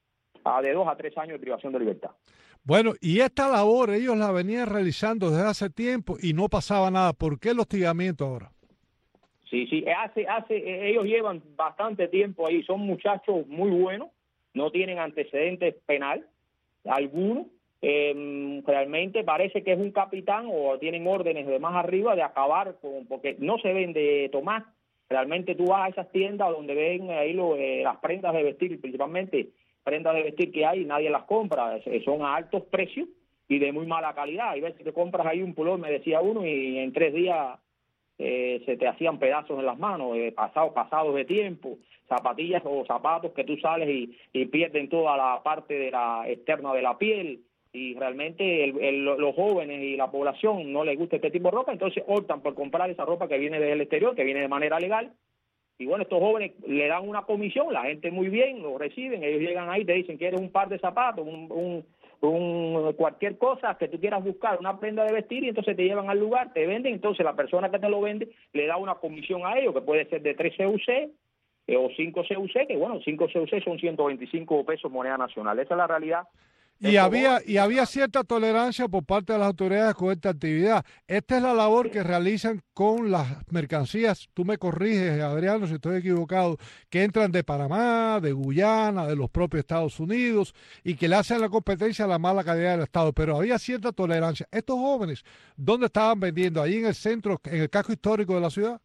a de dos a tres años de privación de libertad. Bueno, y esta labor ellos la venían realizando desde hace tiempo y no pasaba nada. ¿Por qué el hostigamiento ahora? Sí, sí, hace, hace, ellos llevan bastante tiempo ahí, son muchachos muy buenos, no tienen antecedentes penal, algunos, eh, realmente parece que es un capitán o tienen órdenes de más arriba de acabar con, porque no se vende Tomás, realmente tú vas a esas tiendas donde ven ahí lo, eh, las prendas de vestir, principalmente prendas de vestir que hay, nadie las compra, son a altos precios y de muy mala calidad, hay veces que compras ahí un pulón, me decía uno, y en tres días Eh, se te hacían pedazos en las manos, eh, pasados pasados de tiempo, zapatillas o zapatos que tú sales y, y pierden toda la parte de la externa de la piel, y realmente el, el, los jóvenes y la población no les gusta este tipo de ropa, entonces optan por comprar esa ropa que viene del exterior, que viene de manera legal, y bueno, estos jóvenes le dan una comisión, la gente muy bien, lo reciben, ellos llegan ahí, te dicen, ¿quieres un par de zapatos, un, un un cualquier cosa que tú quieras buscar, una prenda de vestir, y entonces te llevan al lugar, te venden, entonces la persona que te lo vende le da una comisión a ellos, que puede ser de tres C U C eh, o cinco C U C, que bueno, cinco C U C son ciento veinticinco pesos moneda nacional, esa es la realidad. Y había, y había cierta tolerancia por parte de las autoridades con esta actividad. Esta es la labor que realizan con las mercancías, tú me corriges, Adriano, si estoy equivocado, que entran de Panamá, de Guyana, de los propios Estados Unidos, y que le hacen la competencia a la mala calidad del Estado. Pero había cierta tolerancia. Estos jóvenes, ¿dónde estaban vendiendo? ¿Ahí en el centro, en el casco histórico de la ciudad?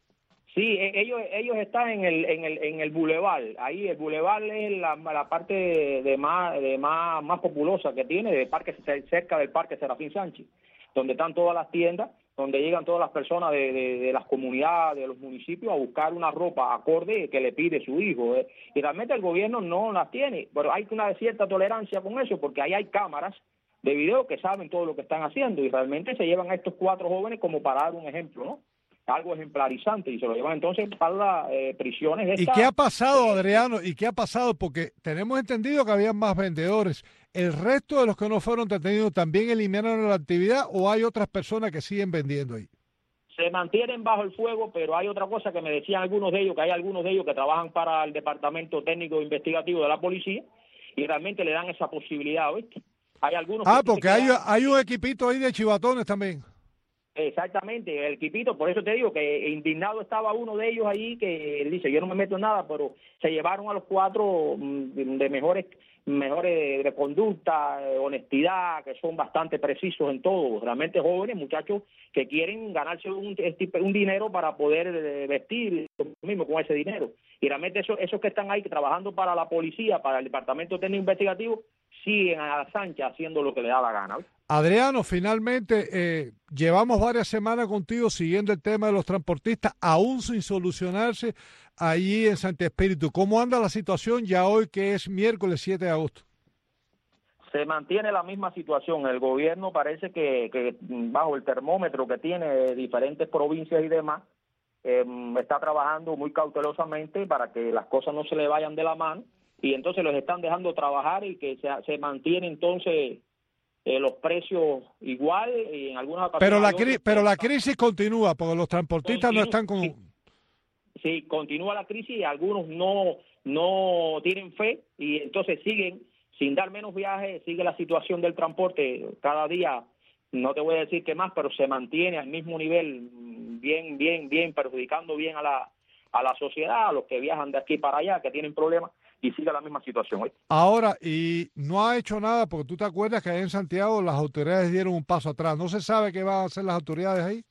Sí, ellos ellos están en el en el en el bulevar. Ahí el bulevar es la, la parte de, de más de más más populosa que tiene, de parque cerca del Parque Serafín Sánchez, donde están todas las tiendas, donde llegan todas las personas de, de, de las comunidades, de los municipios a buscar una ropa acorde que le pide su hijo. ¿eh? Y realmente el gobierno no las tiene, pero hay una cierta tolerancia con eso, porque ahí hay cámaras de video que saben todo lo que están haciendo y realmente se llevan a estos cuatro jóvenes como para dar un ejemplo, ¿no? Algo ejemplarizante, y se lo llevan entonces para las eh, prisiones. ¿Y esta, qué ha pasado, Adriano? ¿Y qué ha pasado? Porque tenemos entendido que había más vendedores. ¿El resto de los que no fueron detenidos también eliminaron la actividad o hay otras personas que siguen vendiendo ahí? Se mantienen bajo el fuego, pero hay otra cosa que me decían algunos de ellos, que hay algunos de ellos que trabajan para el Departamento Técnico Investigativo de la Policía y realmente le dan esa posibilidad, ¿viste? Hay algunos ah, que porque hay, hay un equipito ahí de chivatones también. Exactamente, el equipito, por eso te digo que indignado estaba uno de ellos allí que dice, yo no me meto en nada, pero se llevaron a los cuatro de mejores mejores de conducta, honestidad, que son bastante precisos en todo, realmente jóvenes, muchachos que quieren ganarse un, un dinero para poder vestir mismo con ese dinero, y realmente esos, esos que están ahí trabajando para la policía, para el Departamento Técnico Investigativo, siguen a la Sancha haciendo lo que le da la gana. ¿Ves? Adriano, finalmente eh, llevamos varias semanas contigo siguiendo el tema de los transportistas, aún sin solucionarse allí en Santi Espíritu. ¿Cómo anda la situación ya hoy que es miércoles siete de agosto? Se mantiene la misma situación. El gobierno parece que, que bajo el termómetro que tiene de diferentes provincias y demás, eh, está trabajando muy cautelosamente para que las cosas no se le vayan de la mano, y entonces los están dejando trabajar y que se, se mantiene entonces eh, los precios igual y en algunas ocasiones. Pero la, cri pero la crisis continúa porque los transportistas continúa, no están con... Sí, sí, continúa la crisis y algunos no, no tienen fe y entonces siguen sin dar menos viajes, sigue la situación del transporte cada día, no te voy a decir que más, pero se mantiene al mismo nivel, bien, bien, bien, perjudicando bien a la a la sociedad, a los que viajan de aquí para allá, que tienen problemas, y sigue la misma situación hoy. Ahora, y no ha hecho nada, porque tú te acuerdas que ahí en Santiago las autoridades dieron un paso atrás. ¿No se sabe qué van a hacer las autoridades ahí?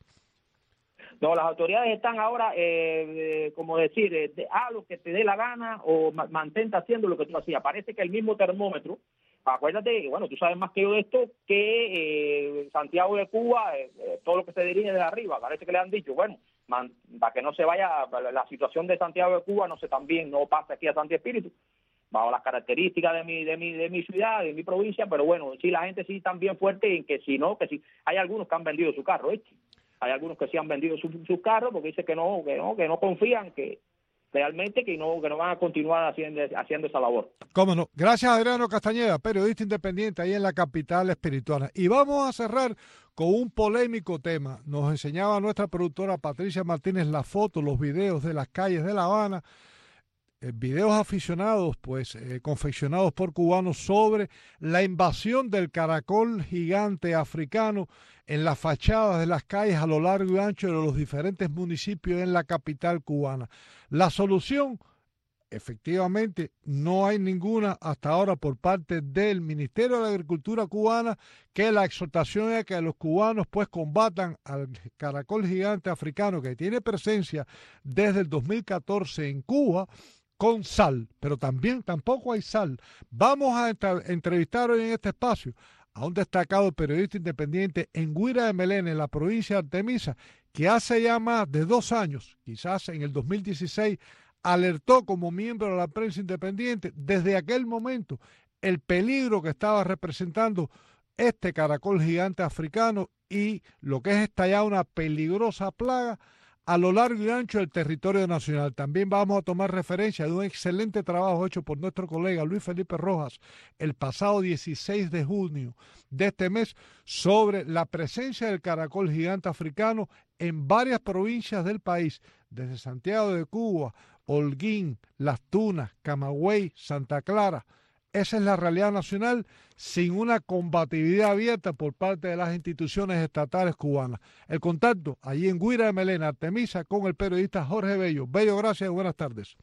No, las autoridades están ahora, eh, eh, como decir, eh, de, ah, lo que te dé la gana o ma mantente haciendo lo que tú hacías. Parece que el mismo termómetro, acuérdate, bueno, tú sabes más que yo de esto, que eh, Santiago de Cuba, eh, eh, todo lo que se dirige de arriba, parece que le han dicho, bueno, man, para que no se vaya, la situación de Santiago de Cuba no se también, no pasa aquí a Santi Espíritu, bajo las características de mi, de mi, de mi ciudad, de mi provincia, pero bueno, sí, la gente sí está bien fuerte en que si no, que sí, hay algunos que han vendido su carro, ¿eh? Hay algunos que sí han vendido sus su carros porque dicen que no, que no, que no confían, que realmente que no, que no van a continuar haciendo, haciendo esa labor. Cómo no. Gracias, Adriano Castañeda, periodista independiente ahí en la capital espirituana. Y vamos a cerrar con un polémico tema. Nos enseñaba nuestra productora Patricia Martínez las fotos, los videos de las calles de La Habana, eh, videos aficionados, pues, eh, confeccionados por cubanos sobre la invasión del caracol gigante africano en las fachadas de las calles a lo largo y ancho de los diferentes municipios en la capital cubana. La solución, efectivamente, no hay ninguna hasta ahora por parte del Ministerio de la Agricultura cubana, que la exhortación es que los cubanos pues combatan al caracol gigante africano que tiene presencia desde el dos mil catorce en Cuba con sal, pero también tampoco hay sal. Vamos a entrevistar hoy en este espacio a un destacado periodista independiente en Guira de Melena, en la provincia de Artemisa, que hace ya más de dos años, quizás en el dos mil dieciséis, alertó como miembro de la prensa independiente desde aquel momento el peligro que estaba representando este caracol gigante africano y lo que es esta ya una peligrosa plaga a lo largo y ancho del territorio nacional. También vamos a tomar referencia de un excelente trabajo hecho por nuestro colega Luis Felipe Rojas el pasado dieciséis de junio de este mes sobre la presencia del caracol gigante africano en varias provincias del país, desde Santiago de Cuba, Holguín, Las Tunas, Camagüey, Santa Clara. Esa es la realidad nacional sin una combatividad abierta por parte de las instituciones estatales cubanas. El contacto allí en Guira de Melena, Artemisa, con el periodista Jorge Bello. Bello, gracias y buenas tardes.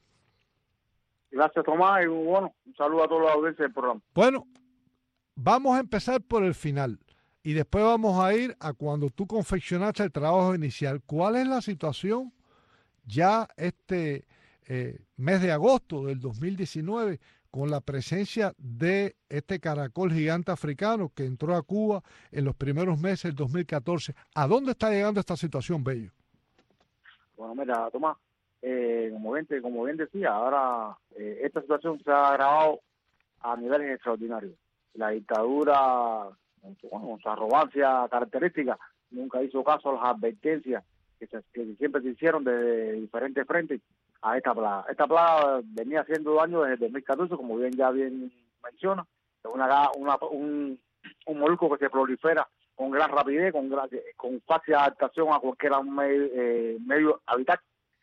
Gracias, Tomás, y bueno, un saludo a toda la audiencia del programa. Bueno, vamos a empezar por el final y después vamos a ir a cuando tú confeccionaste el trabajo inicial. ¿Cuál es la situación ya este eh, mes de agosto del dos mil diecinueve con la presencia de este caracol gigante africano que entró a Cuba en los primeros meses del dos mil catorce? ¿A dónde está llegando esta situación, Bello? Bueno, mira, Tomás, eh, como, bien, como bien decía, ahora eh, esta situación se ha agravado a niveles extraordinarios. La dictadura, bueno, con su arrogancia característica, nunca hizo caso a las advertencias que, se, que siempre se hicieron de diferentes frentes a esta plaga. Esta plaga venía haciendo daño desde el dos mil catorce, como bien ya bien menciona, es una, una, un, un molusco que se prolifera con gran rapidez, con, gran, con fácil adaptación a cualquier medio, eh, medio hábitat,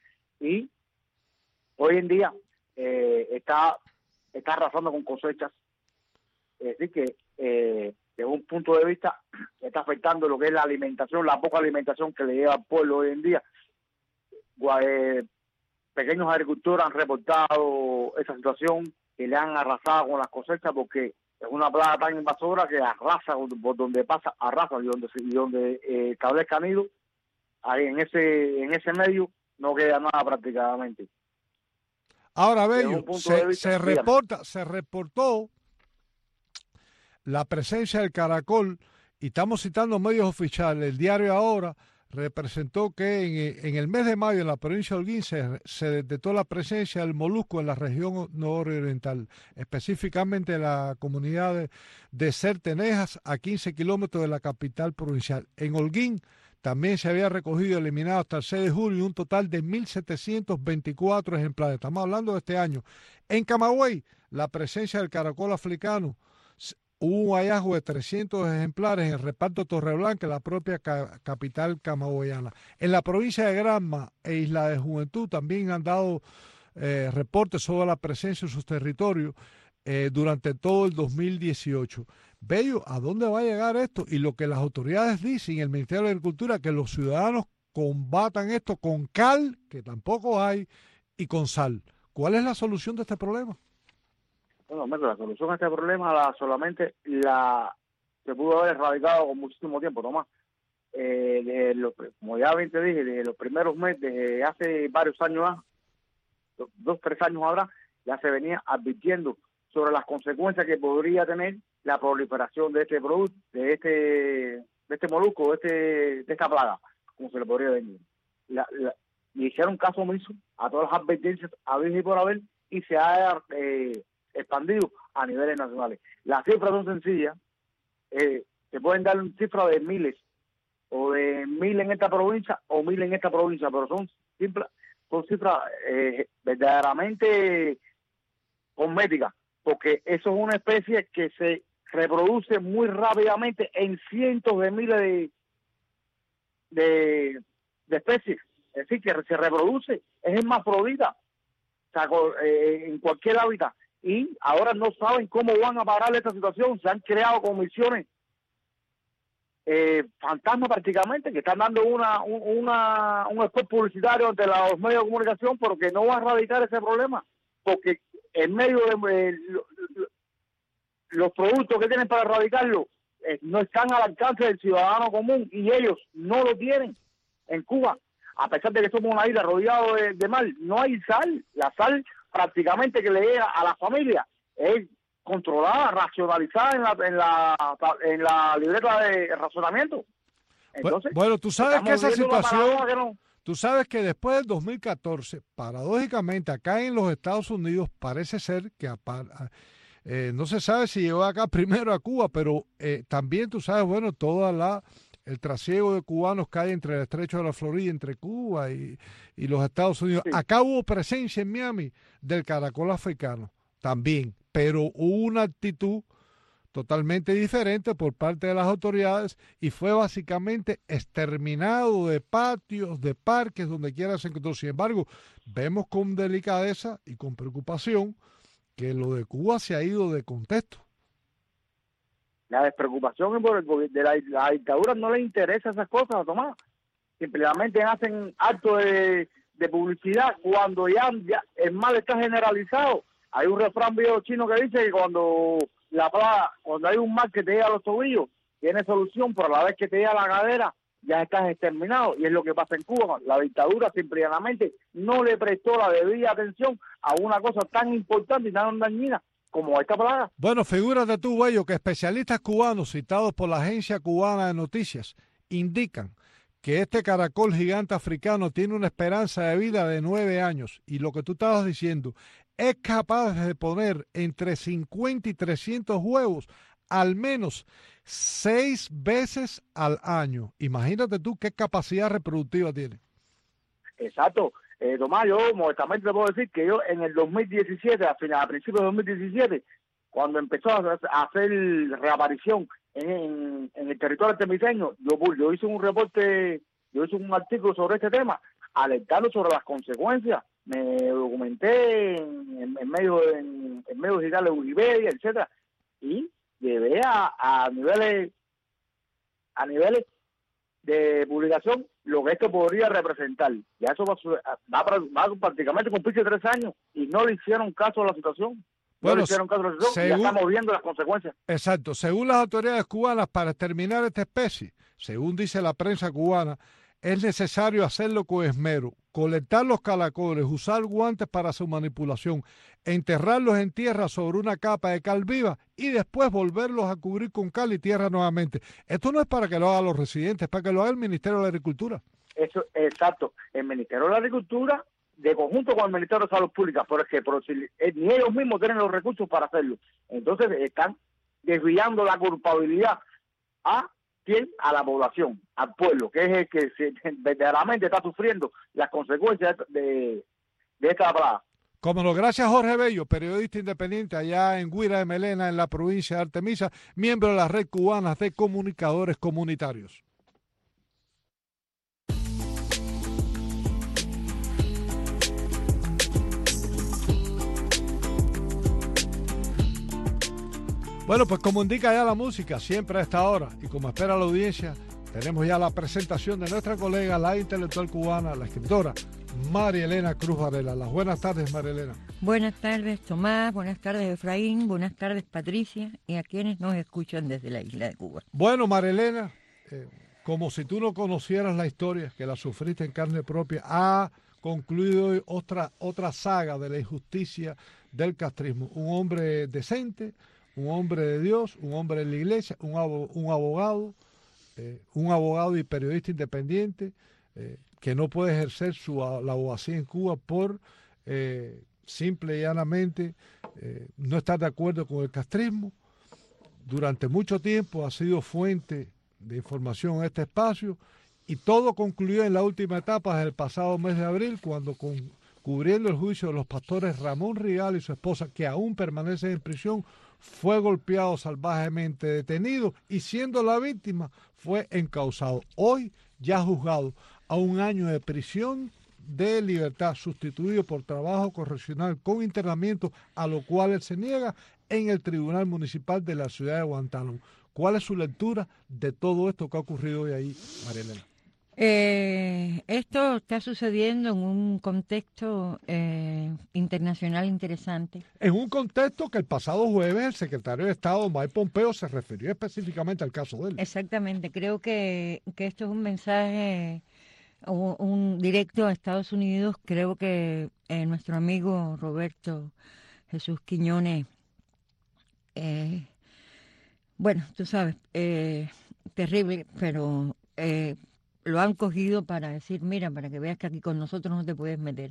y hoy en día eh, está, está arrasando con cosechas, es decir que eh, desde un punto de vista está afectando lo que es la alimentación, la poca alimentación que le lleva al pueblo hoy en día. Eh, pequeños agricultores han reportado esa situación y le han arrasado con las cosechas porque es una plaga tan invasora que arrasa por donde pasa, arrasa y donde, y donde eh, establezca nido, ahí en ese en ese medio no queda nada prácticamente. Ahora, Bello, se, vista, se reporta, se reportó la presencia del caracol, y estamos citando medios oficiales. El diario Ahora representó que en, en el mes de mayo en la provincia de Holguín se, se detectó la presencia del molusco en la región nororiental, específicamente en la comunidad de, de Certenejas, a quince kilómetros de la capital provincial. En Holguín también se había recogido y eliminado hasta el seis de julio un total de mil setecientos veinticuatro ejemplares. Estamos hablando de este año. En Camagüey, la presencia del caracol africano, hubo un hallazgo de trescientos ejemplares en el reparto Torreblanca, la propia ca capital camagüeyana. En la provincia de Granma e Isla de Juventud también han dado eh, reportes sobre la presencia en sus territorios eh, durante todo el dos mil dieciocho. Bello, ¿a dónde va a llegar esto? Y lo que las autoridades dicen, el Ministerio de Agricultura, que los ciudadanos combatan esto con cal, que tampoco hay, y con sal. ¿Cuál es la solución de este problema? Bueno, Metro, la solución a este problema la solamente la se pudo haber erradicado con muchísimo tiempo, Tomás. Eh, de los, como ya bien te dije, de los primeros meses, desde hace varios años, dos, dos, tres años ahora, ya se venía advirtiendo sobre las consecuencias que podría tener la proliferación de este producto, de este, de este molusco, de, este, de esta plaga, como se le podría venir. La, la, y hicieron caso omiso a todas las advertencias habidas y por haber, y se ha eh, expandido a niveles nacionales. Las cifras son sencillas, eh, se pueden dar una cifra de miles, o de mil en esta provincia, o mil en esta provincia, pero son cifras, son cifras eh, verdaderamente cosméticas, porque eso es una especie que se reproduce muy rápidamente en cientos de miles de, de, de especies. Es decir, que se reproduce, es hermafrodita, o sea, eh, en cualquier hábitat. Y ahora no saben cómo van a parar esta situación. Se han creado comisiones eh, fantasmas prácticamente, que están dando una, una, un spot publicitario ante los medios de comunicación, porque no va a erradicar ese problema. Porque en medio de eh, lo, lo, los productos que tienen para erradicarlo eh, no están al alcance del ciudadano común, y ellos no lo tienen en Cuba. A pesar de que somos una isla rodeada de, de mar, no hay sal. La sal prácticamente que le llega a la familia es controlada, racionalizada en la en la, en la libreta de racionamiento. Entonces, bueno, tú sabes que esa situación, que no. tú sabes que después del dos mil catorce, paradójicamente, acá en los Estados Unidos parece ser que eh, no se sabe si llegó acá primero a Cuba, pero eh, también tú sabes, bueno, toda la el trasiego de cubanos que hay entre el estrecho de la Florida, entre Cuba y, y los Estados Unidos. Sí. Acá hubo presencia en Miami del caracol africano también, pero hubo una actitud totalmente diferente por parte de las autoridades y fue básicamente exterminado de patios, de parques, donde quiera se encontró. Sin embargo, vemos con delicadeza y con preocupación que lo de Cuba se ha ido de contexto. La despreocupación es por el, de la, la dictadura, no les interesa esas cosas, Tomás. Simplemente hacen actos de, de publicidad cuando ya, ya el mal está generalizado. Hay un refrán viejo chino que dice que cuando la plaga, cuando hay un mal que te llega a los tobillos, tiene solución, pero a la vez que te llega a la cadera, ya estás exterminado. Y es lo que pasa en Cuba. La dictadura simplemente no le prestó la debida atención a una cosa tan importante y tan dañina como esta plaga. Bueno, figúrate tú, Bello, que especialistas cubanos citados por la Agencia Cubana de Noticias indican que este caracol gigante africano tiene una esperanza de vida de nueve años y lo que tú estabas diciendo, es capaz de poner entre cincuenta y trescientos huevos al menos seis veces al año. Imagínate tú qué capacidad reproductiva tiene. Exacto. Eh, Tomás, yo modestamente te puedo decir que yo en el dos mil diecisiete, a, final, a principios de dos mil diecisiete, cuando empezó a, a hacer reaparición en, en, en el territorio artemiseño, yo, yo hice un reporte, yo hice un artículo sobre este tema, alertando sobre las consecuencias. Me documenté en, en, en medios en, en medios digitales de Wikipedia, etcétera, y llevé a, a niveles a niveles de publicación lo que esto podría representar. Ya eso va, va, va a prácticamente cumplirse tres años y no le hicieron caso a la situación. Bueno, no le hicieron caso a la situación según, y ya estamos viendo las consecuencias. Exacto. Según las autoridades cubanas, para exterminar esta especie, según dice la prensa cubana, es necesario hacerlo con esmero, colectar los caracoles, usar guantes para su manipulación, enterrarlos en tierra sobre una capa de cal viva y después volverlos a cubrir con cal y tierra nuevamente. Esto no es para que lo hagan los residentes, es para que lo haga el Ministerio de la Agricultura. Eso, exacto. El Ministerio de la Agricultura, de conjunto con el Ministerio de Salud Pública, porque pero si, eh, ni ellos mismos tienen los recursos para hacerlo. Entonces están desviando la culpabilidad a ¿quién? A la población, al pueblo, que es el que se, verdaderamente está sufriendo las consecuencias de, de esta plaga. Como no, gracias Jorge Bello, periodista independiente allá en Guira de Melena, en la provincia de Artemisa, miembro de la Red Cubana de Comunicadores Comunitarios. Bueno, pues como indica ya la música, siempre a esta hora, y como espera la audiencia, Tenemos ya la presentación de nuestra colega, la intelectual cubana, la escritora María Elena Cruz Varela. Las buenas tardes, María Elena. Buenas tardes, Tomás. Buenas tardes, Efraín. Buenas tardes, Patricia. Y a quienes nos escuchan desde la isla de Cuba. Bueno, María Elena, eh, como si tú no conocieras la historia, que la sufriste en carne propia, ha concluido hoy otra, otra saga de la injusticia del castrismo. Un hombre decente, un hombre de Dios, un hombre de la iglesia, un, abo, un abogado, eh, un abogado y periodista independiente eh, que no puede ejercer su la abogacía en Cuba por eh, simple y llanamente eh, no estar de acuerdo con el castrismo. Durante mucho tiempo ha sido fuente de información en este espacio y todo concluyó en la última etapa del pasado mes de abril, cuando con, cubriendo el juicio de los pastores Ramón Rial y su esposa, que aún permanecen en prisión, fue golpeado salvajemente, detenido, y siendo la víctima fue encausado. Hoy ya juzgado a un año de prisión de libertad, sustituido por trabajo correccional con internamiento, a lo cual él se niega en el Tribunal Municipal de la ciudad de Guantánamo. ¿Cuál es su lectura de todo esto que ha ocurrido hoy ahí, María Elena? Eh, esto está sucediendo en un contexto eh, internacional interesante. En un contexto que el pasado jueves el secretario de Estado, Mike Pompeo, se refirió específicamente al caso de él. Exactamente, creo que, que esto es un mensaje un, un directo a Estados Unidos. Creo que eh, nuestro amigo Roberto Jesús Quiñones, eh, bueno, tú sabes, eh, terrible, pero... Eh, lo han cogido para decir, mira, para que veas que aquí con nosotros no te puedes meter.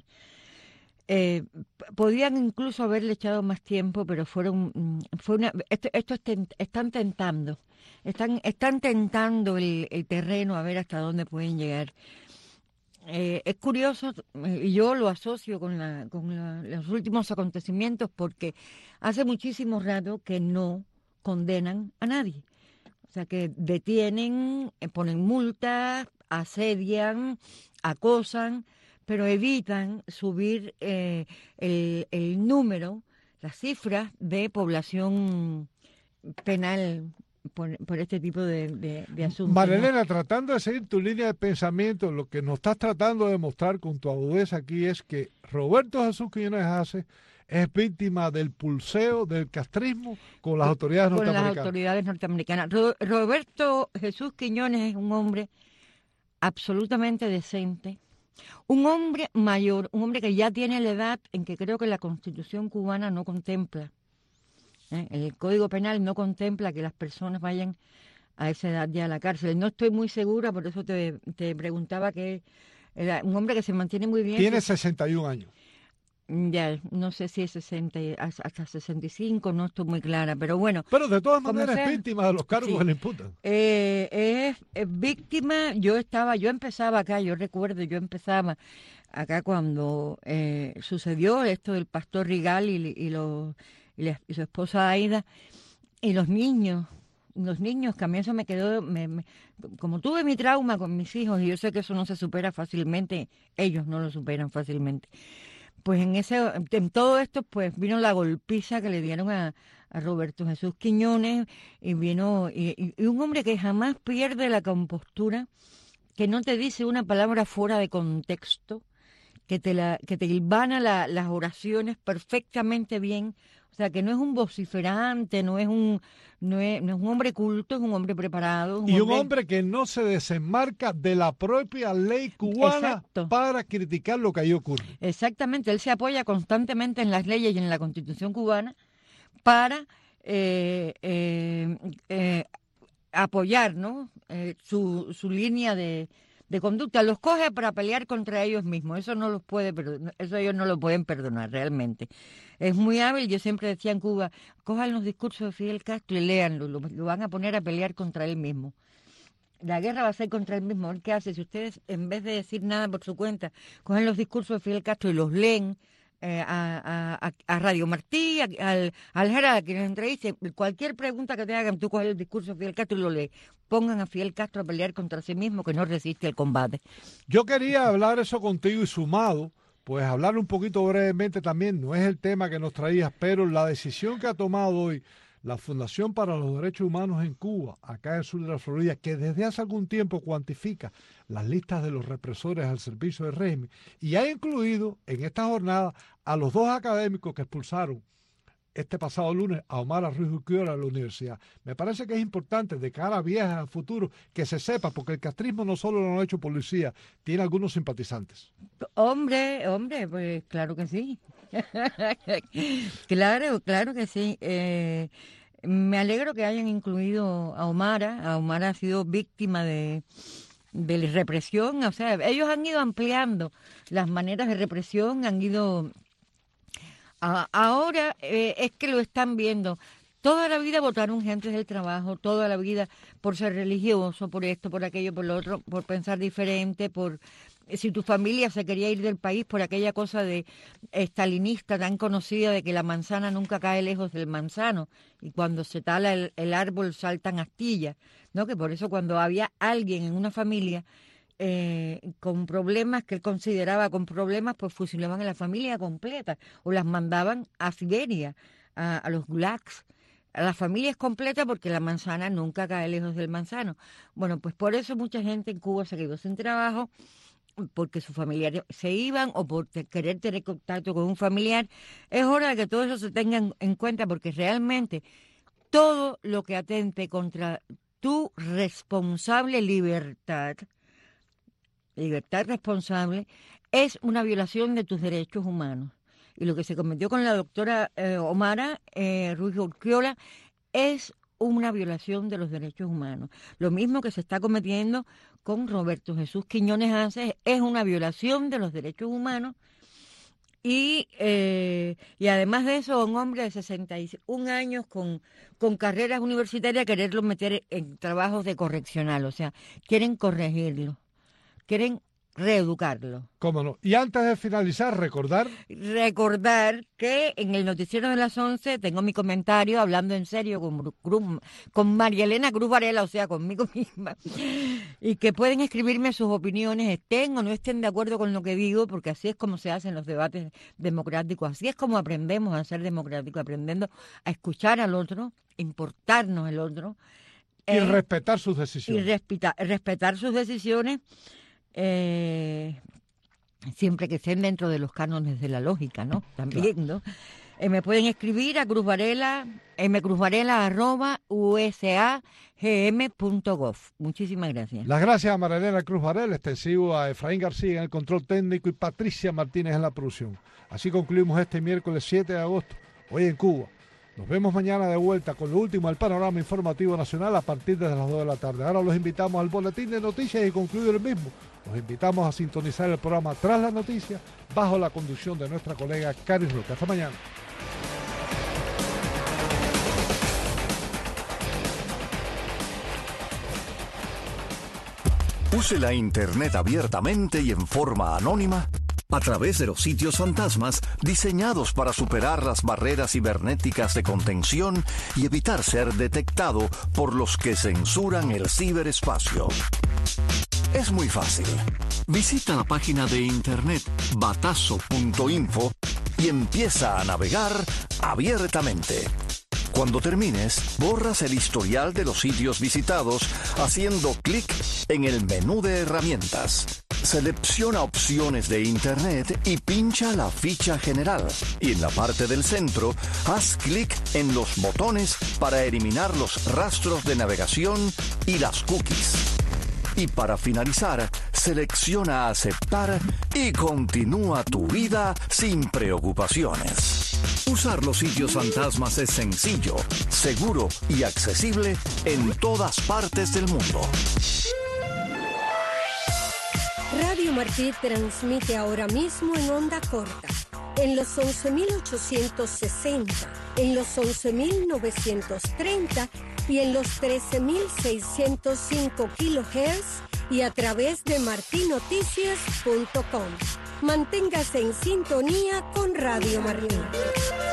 Eh, podían incluso haberle echado más tiempo, pero fueron, fue una, esto, esto están tentando, están, están tentando el, el terreno a ver hasta dónde pueden llegar. Eh, es curioso, y yo lo asocio con, la, con la, los últimos acontecimientos, porque hace muchísimo rato que no condenan a nadie. O sea, que detienen, ponen multas, asedian, acosan, pero evitan subir eh, el, el número, las cifras de población penal por, por este tipo de, de, de asuntos. María Elena, ¿no? Tratando de seguir tu línea de pensamiento, lo que nos estás tratando de mostrar con tu agudeza aquí es que Roberto Jesús Quiñones Hace es víctima del pulseo del castrismo con las autoridades con norteamericanas. Con las autoridades norteamericanas. Ro- Roberto Jesús Quiñones es un hombre absolutamente decente, un hombre mayor, un hombre que ya tiene la edad en que creo que la Constitución cubana no contempla, ¿eh? El Código Penal no contempla que las personas vayan a esa edad ya a la cárcel. No estoy muy segura, por eso te, te preguntaba, que era un hombre que se mantiene muy bien. Tiene sesenta y un años. Ya, no sé si es sesenta, hasta sesenta y cinco, no estoy muy clara, pero bueno. Pero de todas maneras es víctima de los cargos sí. que le imputan. Eh, es, es víctima, yo estaba, yo empezaba acá, yo recuerdo, yo empezaba acá cuando eh, sucedió esto del pastor Rigal y, y, los, y, la, y su esposa Aida, y los niños, los niños, que a mí eso me quedó, me, me, como tuve mi trauma con mis hijos, y yo sé que eso no se supera fácilmente, ellos no lo superan fácilmente. Pues en ese, en todo esto, pues vino la golpiza que le dieron a, a Roberto Jesús Quiñones, y vino y, y un hombre que jamás pierde la compostura, que no te dice una palabra fuera de contexto, que te la, que te hilvana la, las oraciones perfectamente bien. O sea, que no es un vociferante, no es un no es, no es un hombre culto, es un hombre preparado. Un y hombre... un hombre que no se desenmarca de la propia ley cubana. Exacto. Para criticar lo que ahí ocurre. Exactamente, él se apoya constantemente en las leyes y en la Constitución cubana para eh, eh, eh, apoyar, ¿no? eh, su, su línea de... de conducta. Los coge para pelear contra ellos mismos. Eso no los puede, eso ellos no lo pueden perdonar realmente. Es muy hábil. Yo siempre decía en Cuba, cojan los discursos de Fidel Castro y léanlo, lo, lo van a poner a pelear contra él mismo. La guerra va a ser contra él mismo. ¿Qué hace? Si ustedes, en vez de decir nada por su cuenta, cogen los discursos de Fidel Castro y los leen eh, a, a, a Radio Martí, a, al, al Jara, que nos entreviste, cualquier pregunta que te hagan, tú coges el discurso de Fidel Castro y lo lees. Pongan a Fidel Castro a pelear contra sí mismo, que no resiste el combate. Yo quería hablar eso contigo y sumado, pues hablar un poquito brevemente también, no es el tema que nos traías, pero la decisión que ha tomado hoy la Fundación para los Derechos Humanos en Cuba, acá en el sur de la Florida, que desde hace algún tiempo cuantifica las listas de los represores al servicio del régimen y ha incluido en esta jornada a los dos académicos que expulsaron este pasado lunes a Omar Ruiz Urquiola de la universidad. Me parece que es importante de cara a viejas, a futuro, que se sepa, porque el castrismo no solo lo ha hecho policía, tiene algunos simpatizantes. Hombre, hombre, pues claro que sí. claro, claro que sí. Eh, me alegro que hayan incluido a Omara. A Omara ha sido víctima de, de represión. O sea, ellos han ido ampliando las maneras de represión, han ido... A, ahora eh, es que lo están viendo. Toda la vida votaron gente del trabajo, toda la vida por ser religioso, por esto, por aquello, por lo otro, por pensar diferente, por... Si tu familia se quería ir del país por aquella cosa de estalinista tan conocida de que la manzana nunca cae lejos del manzano y cuando se tala el, el árbol saltan astillas, ¿no? Que por eso cuando había alguien en una familia eh, con problemas que él consideraba con problemas, pues fusilaban a la familia completa o las mandaban a Siberia, a, a los gulags. A las familias completas porque la manzana nunca cae lejos del manzano. Bueno, pues por eso mucha gente en Cuba se quedó sin trabajo, porque sus familiares se iban o por querer tener contacto con un familiar. Es hora de que todo eso se tenga en cuenta porque realmente todo lo que atente contra tu responsable libertad, libertad responsable, es una violación de tus derechos humanos. Y lo que se cometió con la doctora eh, Omara eh, Ruiz Urquiola es una violación de los derechos humanos. Lo mismo que se está cometiendo con Roberto Jesús Quiñones Arce es una violación de los derechos humanos y, eh, y además de eso, un hombre de sesenta y un años con, con carreras universitarias quererlo meter en trabajos de correccional, o sea, quieren corregirlo, quieren reeducarlo. ¿Cómo no? Y antes de finalizar, recordar... Recordar que en el noticiero de las once tengo mi comentario hablando en serio con, con María Elena Cruz Varela, o sea, conmigo misma, y que pueden escribirme sus opiniones, estén o no estén de acuerdo con lo que digo, porque así es como se hacen los debates democráticos, así es como aprendemos a ser democráticos, aprendiendo a escuchar al otro, importarnos el otro. Y eh, respetar sus decisiones. Y respeta, respetar sus decisiones. Eh, siempre que estén dentro de los cánones de la lógica, ¿no? También, ¿no? Eh, me pueden escribir a Cruz Varela, mcruzvarela arroba usagm punto gov. Muchísimas gracias. Las gracias a María Elena Cruz Varela, extensivo a Efraín García en el control técnico y Patricia Martínez en la producción. Así concluimos este miércoles siete de agosto, hoy en Cuba. Nos vemos mañana de vuelta con lo último del panorama informativo nacional a partir de las dos de la tarde. Ahora los invitamos al boletín de noticias y concluir el mismo. Los invitamos a sintonizar el programa Tras la Noticia bajo la conducción de nuestra colega Karin Roca. Hasta mañana. Use la Internet abiertamente y en forma anónima a través de los sitios fantasmas diseñados para superar las barreras cibernéticas de contención y evitar ser detectado por los que censuran el ciberespacio. Es muy fácil. Visita la página de internet batazo punto info y empieza a navegar abiertamente. Cuando termines, borras el historial de los sitios visitados haciendo clic en el menú de herramientas. Selecciona opciones de Internet y pincha la ficha general. Y en la parte del centro, haz clic en los botones para eliminar los rastros de navegación y las cookies. Y para finalizar, selecciona aceptar y continúa tu vida sin preocupaciones. Usar los sitios fantasmas es sencillo, seguro y accesible en todas partes del mundo. Radio Martí transmite ahora mismo en onda corta, en los once mil ochocientos sesenta, en los once mil novecientos treinta y en los trece mil seiscientos cinco kilohertz y a través de marti noticias punto com. Manténgase en sintonía con Radio Martí.